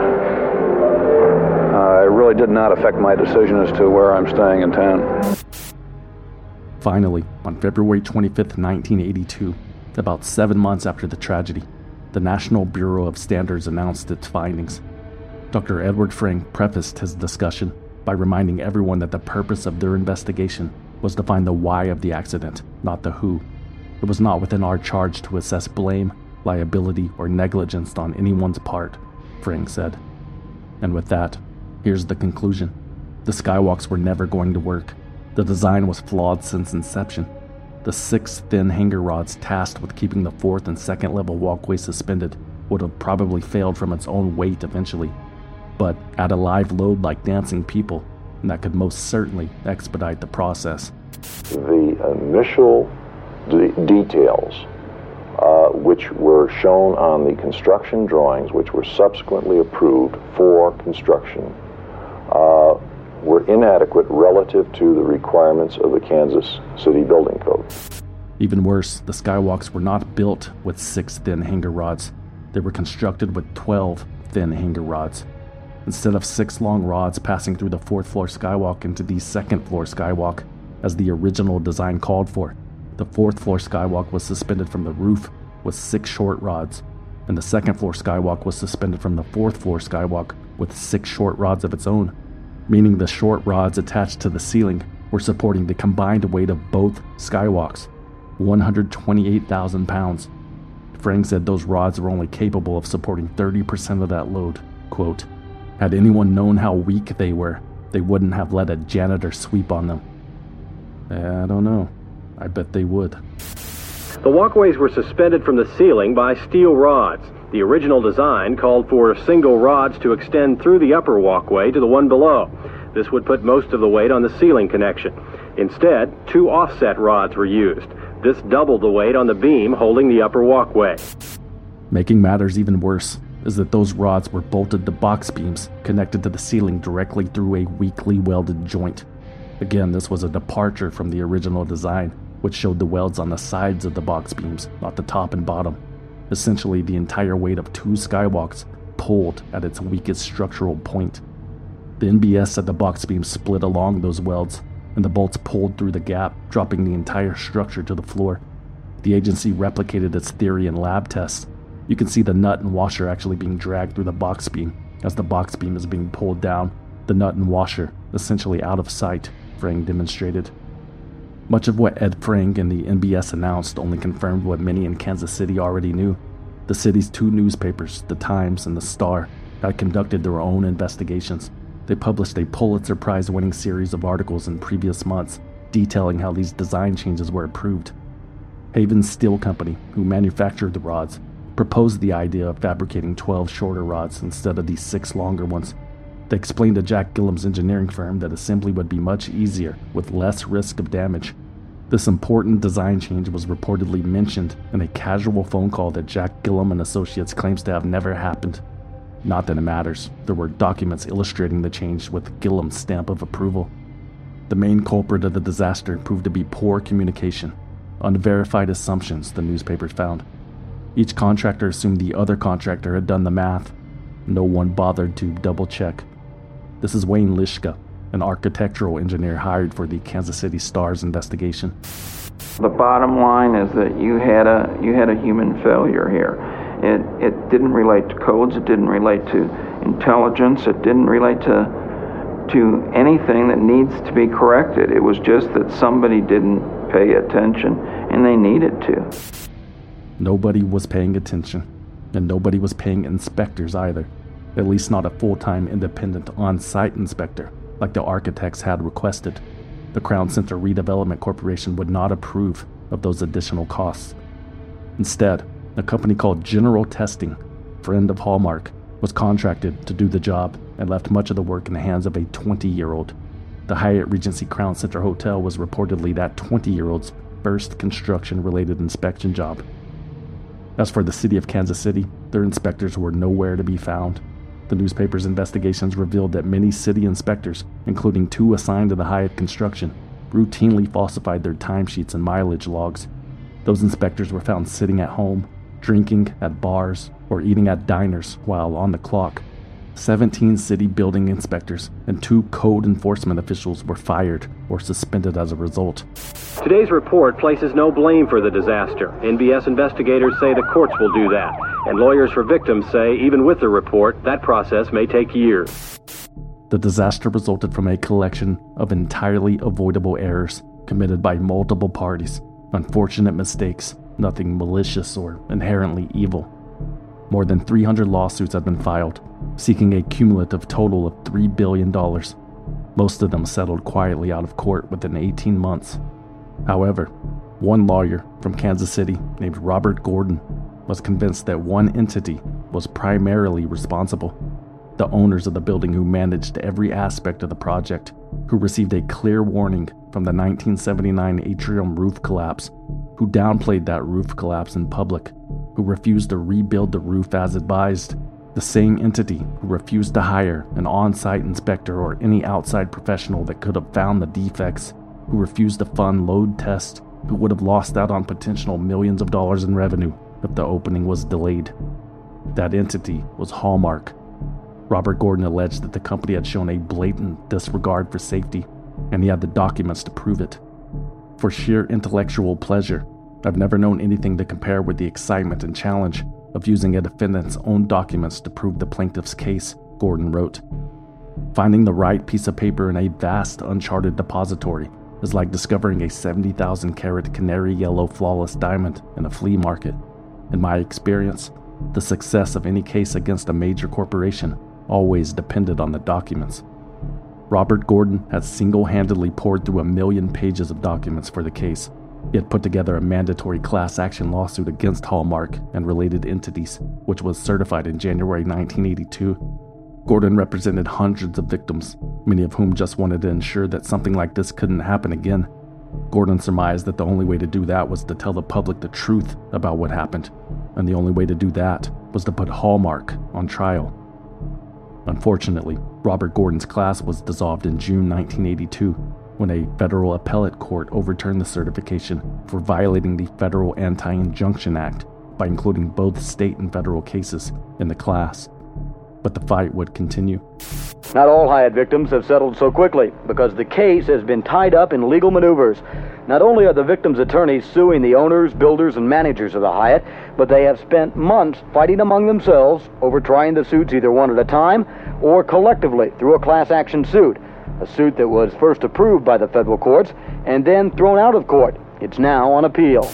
it really did not affect my decision as to where I'm staying in town. Finally, on February 25th, 1982, about 7 months after the tragedy, the National Bureau of Standards announced its findings. Dr. Edward Frank prefaced his discussion by reminding everyone that the purpose of their investigation was to find the why of the accident, not the who. It was not within our charge to assess blame, liability, or negligence on anyone's part, Frank said. And with that, here's the conclusion. The skywalks were never going to work. The design was flawed since inception. The 6 thin hanger rods tasked with keeping the 4th and 2nd level walkway suspended would have probably failed from its own weight eventually. But add a live load like dancing people, and that could most certainly expedite the process. The initial details, which were shown on the construction drawings, which were subsequently approved for construction, were inadequate relative to the requirements of the Kansas City Building Code. Even worse, the skywalks were not built with 6 thin hanger rods. They were constructed with 12 thin hanger rods. Instead of 6 long rods passing through the 4th floor skywalk into the 2nd floor skywalk, as the original design called for, the 4th floor skywalk was suspended from the roof with 6 short rods, and the 2nd floor skywalk was suspended from the 4th floor skywalk with 6 short rods of its own, meaning the short rods attached to the ceiling were supporting the combined weight of both skywalks, 128,000 pounds. Frank said those rods were only capable of supporting 30% of that load. Quote, "Had anyone known how weak they were, they wouldn't have let a janitor sweep on them." I don't know. I bet they would. The walkways were suspended from the ceiling by steel rods. The original design called for single rods to extend through the upper walkway to the one below. This would put most of the weight on the ceiling connection. Instead, 2 offset rods were used. This doubled the weight on the beam holding the upper walkway. Making matters even worse is that those rods were bolted to box beams connected to the ceiling directly through a weakly welded joint. Again, this was a departure from the original design, which showed the welds on the sides of the box beams, not the top and bottom. Essentially, the entire weight of 2 skywalks pulled at its weakest structural point. The NBS said the box beam split along those welds, and the bolts pulled through the gap, dropping the entire structure to the floor. The agency replicated its theory in lab tests. You can see the nut and washer actually being dragged through the box beam. As the box beam is being pulled down, the nut and washer essentially out of sight, Frank demonstrated. Much of what Ed Frank and the NBS announced only confirmed what many in Kansas City already knew. The city's 2 newspapers, The Times and The Star, had conducted their own investigations. They published a Pulitzer Prize-winning series of articles in previous months detailing how these design changes were approved. Havens Steel Company, who manufactured the rods, proposed the idea of fabricating 12 shorter rods instead of these 6 longer ones. They explained to Jack Gillum's engineering firm that assembly would be much easier with less risk of damage. This important design change was reportedly mentioned in a casual phone call that Jack Gillum and Associates claims to have never happened. Not that it matters. There were documents illustrating the change with Gillum's stamp of approval. The main culprit of the disaster proved to be poor communication. Unverified assumptions, the newspapers found. Each contractor assumed the other contractor had done the math. No one bothered to double-check. This is Wayne Lishka, an architectural engineer hired for the Kansas City Star's investigation. The bottom line is that you had a human failure here. It didn't relate to codes, it didn't relate to intelligence, it didn't relate to anything that needs to be corrected. It was just that somebody didn't pay attention, and they needed to. Nobody was paying attention, and nobody was paying inspectors either. At least not a full-time independent on-site inspector, like the architects had requested. The Crown Center Redevelopment Corporation would not approve of those additional costs. Instead, a company called General Testing, friend of Hallmark, was contracted to do the job and left much of the work in the hands of a 20-year-old. The Hyatt Regency Crown Center Hotel was reportedly that 20-year-old's first construction-related inspection job. As for the city of Kansas City, their inspectors were nowhere to be found. The newspaper's investigations revealed that many city inspectors, including 2 assigned to the Hyatt construction, routinely falsified their timesheets and mileage logs. Those inspectors were found sitting at home, drinking at bars, or eating at diners while on the clock. 17 city building inspectors and 2 code enforcement officials were fired or suspended as a result. Today's report places no blame for the disaster. NBS investigators say the courts will do that, and lawyers for victims say even with the report, that process may take years. The disaster resulted from a collection of entirely avoidable errors committed by multiple parties, unfortunate mistakes, nothing malicious or inherently evil. More than 300 lawsuits have been filed, seeking a cumulative total of $3 billion. Most of them settled quietly out of court within 18 months. However, one lawyer from Kansas City named Robert Gordon was convinced that one entity was primarily responsible: the owners of the building who managed every aspect of the project, who received a clear warning from the 1979 atrium roof collapse, who downplayed that roof collapse in public, who refused to rebuild the roof as advised, the same entity who refused to hire an on-site inspector or any outside professional that could have found the defects, who refused to fund load tests, who would have lost out on potential millions of dollars in revenue if the opening was delayed. That entity was Hallmark. Robert Gordon alleged that the company had shown a blatant disregard for safety, and he had the documents to prove it. For sheer intellectual pleasure, I've never known anything to compare with the excitement and challenge of using a defendant's own documents to prove the plaintiff's case, Gordon wrote. Finding the right piece of paper in a vast, uncharted depository is like discovering a 70,000 carat canary yellow flawless diamond in a flea market. In my experience, the success of any case against a major corporation always depended on the documents. Robert Gordon had single-handedly poured through 1 million pages of documents for the case. He had put together a mandatory class action lawsuit against Hallmark and related entities, which was certified in January 1982. Gordon represented hundreds of victims, many of whom just wanted to ensure that something like this couldn't happen again. Gordon surmised that the only way to do that was to tell the public the truth about what happened, and the only way to do that was to put Hallmark on trial. Unfortunately, Robert Gordon's class was dissolved in June 1982 when a federal appellate court overturned the certification for violating the Federal Anti-Injunction Act by including both state and federal cases in the class. But the fight would continue. Not all Hyatt victims have settled so quickly because the case has been tied up in legal maneuvers. Not only are the victims' attorneys suing the owners, builders, and managers of the Hyatt, but they have spent months fighting among themselves over trying the suits either one at a time or collectively through a class action suit. A suit that was first approved by the federal courts and then thrown out of court. It's now on appeal.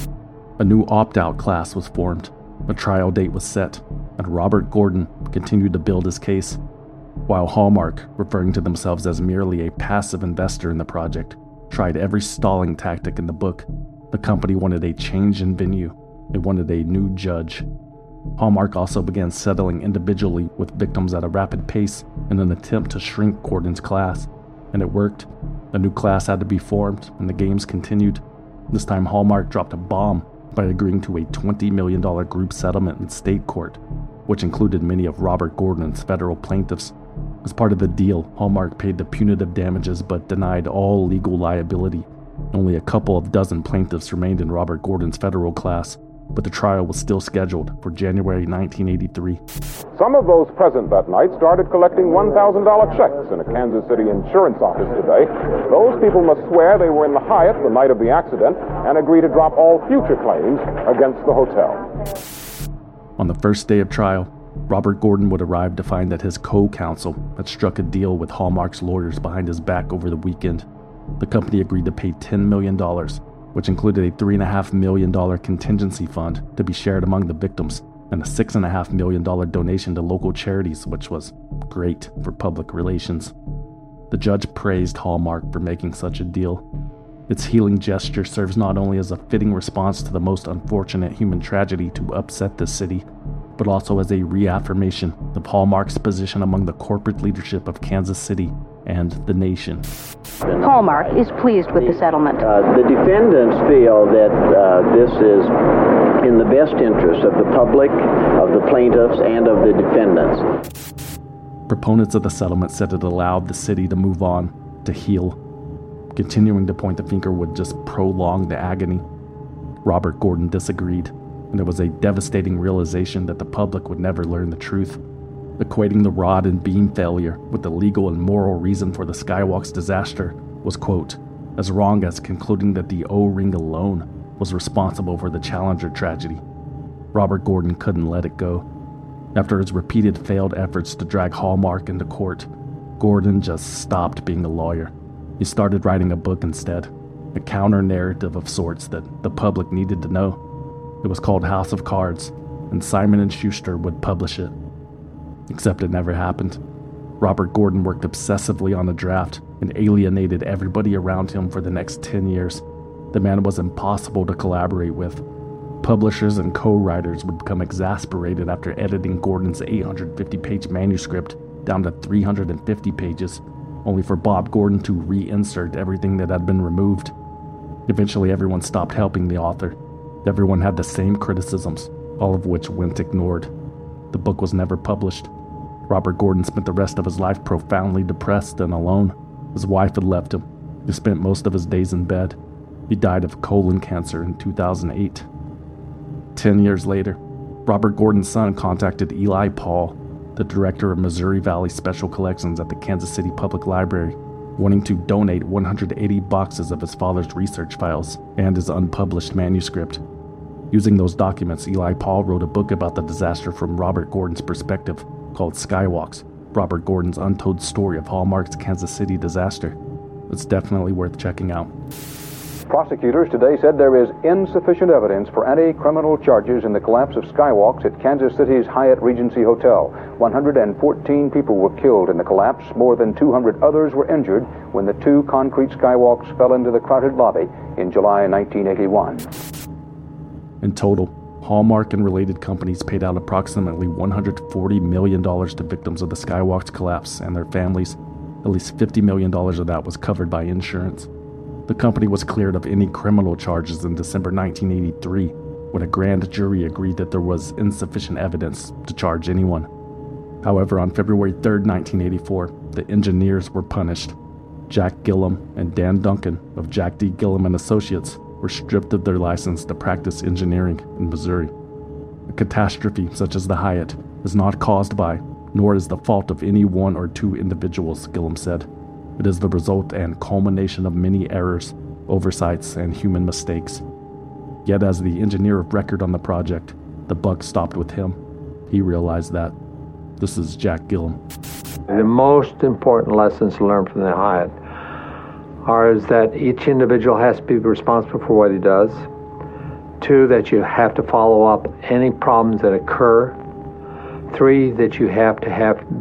A new opt-out class was formed. A trial date was set, and Robert Gordon continued to build his case. While Hallmark, referring to themselves as merely a passive investor in the project, tried every stalling tactic in the book, the company wanted a change in venue. It wanted a new judge. Hallmark also began settling individually with victims at a rapid pace in an attempt to shrink Gordon's class, and it worked. A new class had to be formed, and the games continued. This time Hallmark dropped a bomb by agreeing to a $20 million group settlement in state court, which included many of Robert Gordon's federal plaintiffs. As part of the deal, Hallmark paid the punitive damages but denied all legal liability. Only a couple of dozen plaintiffs remained in Robert Gordon's federal class, but the trial was still scheduled for January 1983. Some of those present that night started collecting $1,000 checks in a Kansas City insurance office today. Those people must swear they were in the Hyatt the night of the accident and agree to drop all future claims against the hotel. On the first day of trial, Robert Gordon would arrive to find that his co-counsel had struck a deal with Hallmark's lawyers behind his back over the weekend. The company agreed to pay $10 million, which included a $3.5 million contingency fund to be shared among the victims, and a $6.5 million donation to local charities, which was great for public relations. The judge praised Hallmark for making such a deal. Its healing gesture serves not only as a fitting response to the most unfortunate human tragedy to upset this city, but also as a reaffirmation of Hallmark's position among the corporate leadership of Kansas City and the nation. Hallmark is pleased with the settlement. The defendants feel that this is in the best interest of the public, of the plaintiffs, and of the defendants. Proponents of the settlement said it allowed the city to move on, to heal. Continuing to point the finger would just prolong the agony. Robert Gordon disagreed, and it was a devastating realization that the public would never learn the truth. Equating the rod and beam failure with the legal and moral reason for the Skywalks disaster was, quote, as wrong as concluding that the O-ring alone was responsible for the Challenger tragedy. Robert Gordon couldn't let it go. After his repeated failed efforts to drag Hallmark into court, Gordon just stopped being a lawyer. He started writing a book instead, a counter-narrative of sorts that the public needed to know. It was called House of Cards, and Simon & Schuster would publish it. Except it never happened. Robert Gordon worked obsessively on the draft and alienated everybody around him for the next 10 years. The man was impossible to collaborate with. Publishers and co-writers would become exasperated after editing Gordon's 850-page manuscript down to 350 pages, only for Bob Gordon to reinsert everything that had been removed. Eventually, everyone stopped helping the author. Everyone had the same criticisms, all of which went ignored. The book was never published. Robert Gordon spent the rest of his life profoundly depressed and alone. His wife had left him. He spent most of his days in bed. He died of colon cancer in 2008. 10 years later, Robert Gordon's son contacted Eli Paul, the director of Missouri Valley Special Collections at the Kansas City Public Library, wanting to donate 180 boxes of his father's research files and his unpublished manuscript. Using those documents, Eli Paul wrote a book about the disaster from Robert Gordon's perspective called Skywalks, Robert Gordon's untold story of Hallmark's Kansas City disaster. It's definitely worth checking out. Prosecutors today said there is insufficient evidence for any criminal charges in the collapse of Skywalks at Kansas City's Hyatt Regency Hotel. 114 people were killed in the collapse. More than 200 others were injured when the two concrete skywalks fell into the crowded lobby in July 1981. In total, Hallmark and related companies paid out approximately $140 million to victims of the Skywalks collapse and their families. At least $50 million of that was covered by insurance. The company was cleared of any criminal charges in December 1983, when a grand jury agreed that there was insufficient evidence to charge anyone. However, on February 3, 1984, the engineers were punished. Jack Gillum and Dan Duncan of Jack D. Gillum and Associates were stripped of their license to practice engineering in Missouri. A catastrophe such as the Hyatt is not caused by, nor is the fault of any one or two individuals, Gillum said. It is the result and culmination of many errors, oversights, and human mistakes. Yet as the engineer of record on the project, the buck stopped with him. He realized that. This is Jack Gillum. The most important lessons learned from the Hyatt is that each individual has to be responsible for what he does. 2, that you have to follow up any problems that occur. 3, that you have to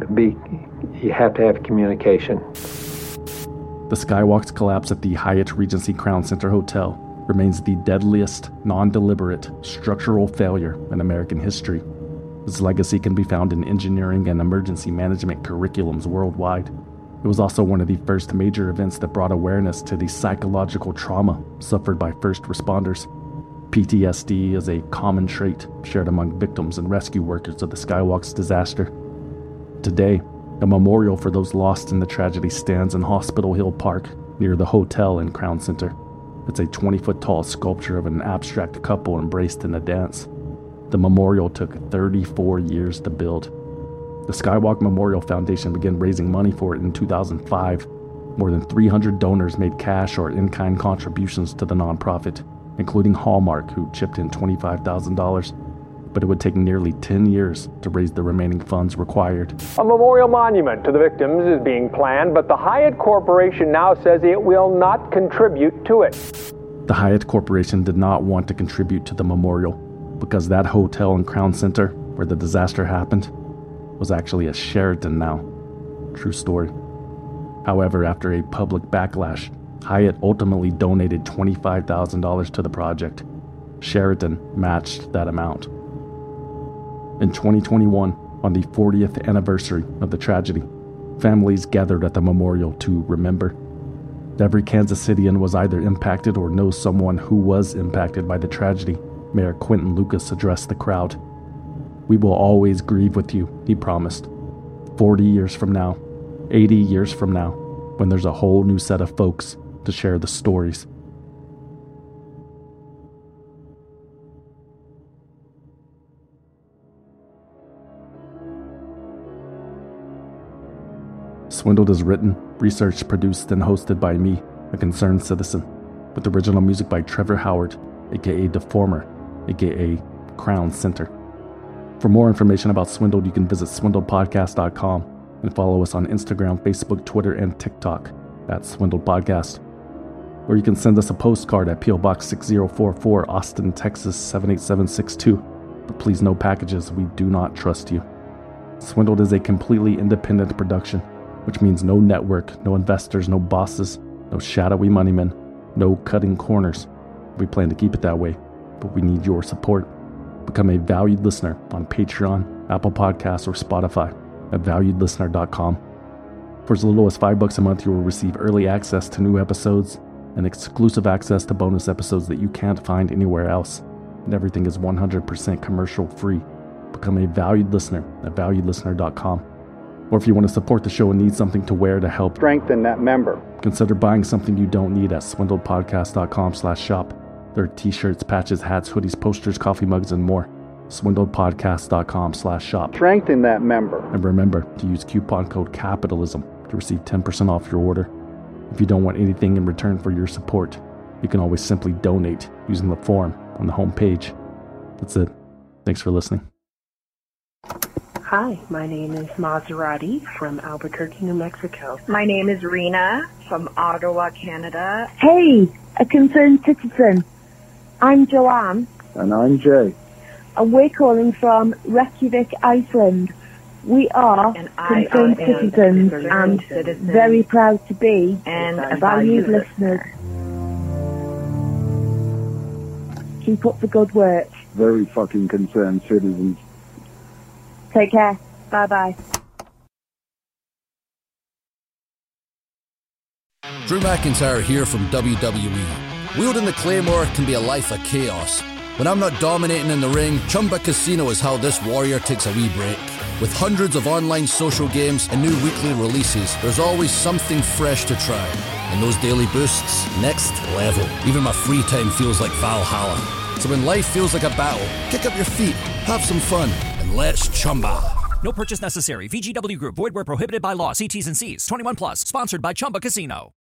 have communication. The Skywalks collapse at the Hyatt Regency Crown Center Hotel remains the deadliest, non-deliberate, structural failure in American history. Its legacy can be found in engineering and emergency management curriculums worldwide. It was also one of the first major events that brought awareness to the psychological trauma suffered by first responders. PTSD is a common trait shared among victims and rescue workers of the Skywalks disaster. Today, a memorial for those lost in the tragedy stands in Hospital Hill Park near the hotel and Crown Center. It's a 20-foot-tall sculpture of an abstract couple embraced in a dance. The memorial took 34 years to build. The Skywalk Memorial Foundation began raising money for it in 2005. More than 300 donors made cash or in-kind contributions to the nonprofit, including Hallmark, who chipped in $25,000. But it would take nearly 10 years to raise the remaining funds required. A memorial monument to the victims is being planned, but the Hyatt Corporation now says it will not contribute to it. The Hyatt Corporation did not want to contribute to the memorial because that hotel in Crown Center, where the disaster happened, was actually a Sheraton now. True story. However, after a public backlash, Hyatt ultimately donated $25,000 to the project. Sheraton matched that amount. In 2021, on the 40th anniversary of the tragedy, families gathered at the memorial to remember. Every Kansas Citian was either impacted or knows someone who was impacted by the tragedy, Mayor Quinton Lucas addressed the crowd. "We will always grieve with you," he promised. 40 years from now, 80 years from now, when there's a whole new set of folks to share the stories. Swindled is written, researched, produced, and hosted by me, a concerned citizen, with original music by Trevor Howard, aka Deformer, aka Crown Center. For more information about Swindled, you can visit swindledpodcast.com and follow us on Instagram, Facebook, Twitter, and TikTok at Swindled Podcast. Or you can send us a postcard at P.O. Box 6044, Austin, Texas 78762. But please, no packages. We do not trust you. Swindled is a completely independent production, which means no network, no investors, no bosses, no shadowy moneymen, no cutting corners. We plan to keep it that way, but we need your support. Become a valued listener on Patreon, Apple Podcasts, or Spotify at valuedlistener.com. For as little as $5 a month, you will receive early access to new episodes and exclusive access to bonus episodes that you can't find anywhere else. And everything is 100% commercial free. Become a valued listener at valuedlistener.com. Or if you want to support the show and need something to wear to help strengthen that member, consider buying something you don't need at swindledpodcast.com/shop. There are t-shirts, patches, hats, hoodies, posters, coffee mugs, and more. swindledpodcast.com/shop. Strengthen that member. And remember to use coupon code CAPITALISM to receive 10% off your order. If you don't want anything in return for your support, you can always simply donate using the form on the homepage. That's it. Thanks for listening. Hi, my name is Maserati from Albuquerque, New Mexico. My name is Rena from Ottawa, Canada. Hey, a concerned citizen. I'm Joanne. And I'm Jay. And we're calling from Reykjavik, Iceland. We are concerned citizens and very proud to be a valued listeners. Keep up the good work. Very fucking concerned citizens. Take care. Bye-bye. Drew McIntyre here from WWE. Wielding the Claymore can be a life of chaos. When I'm not dominating in the ring, Chumba Casino is how this warrior takes a wee break. With hundreds of online social games and new weekly releases, there's always something fresh to try. And those daily boosts, next level. Even my free time feels like Valhalla. So when life feels like a battle, kick up your feet, have some fun, and let's Chumba. No purchase necessary. VGW Group. Void where prohibited by law. See T's and C's. 21 plus. Sponsored by Chumba Casino.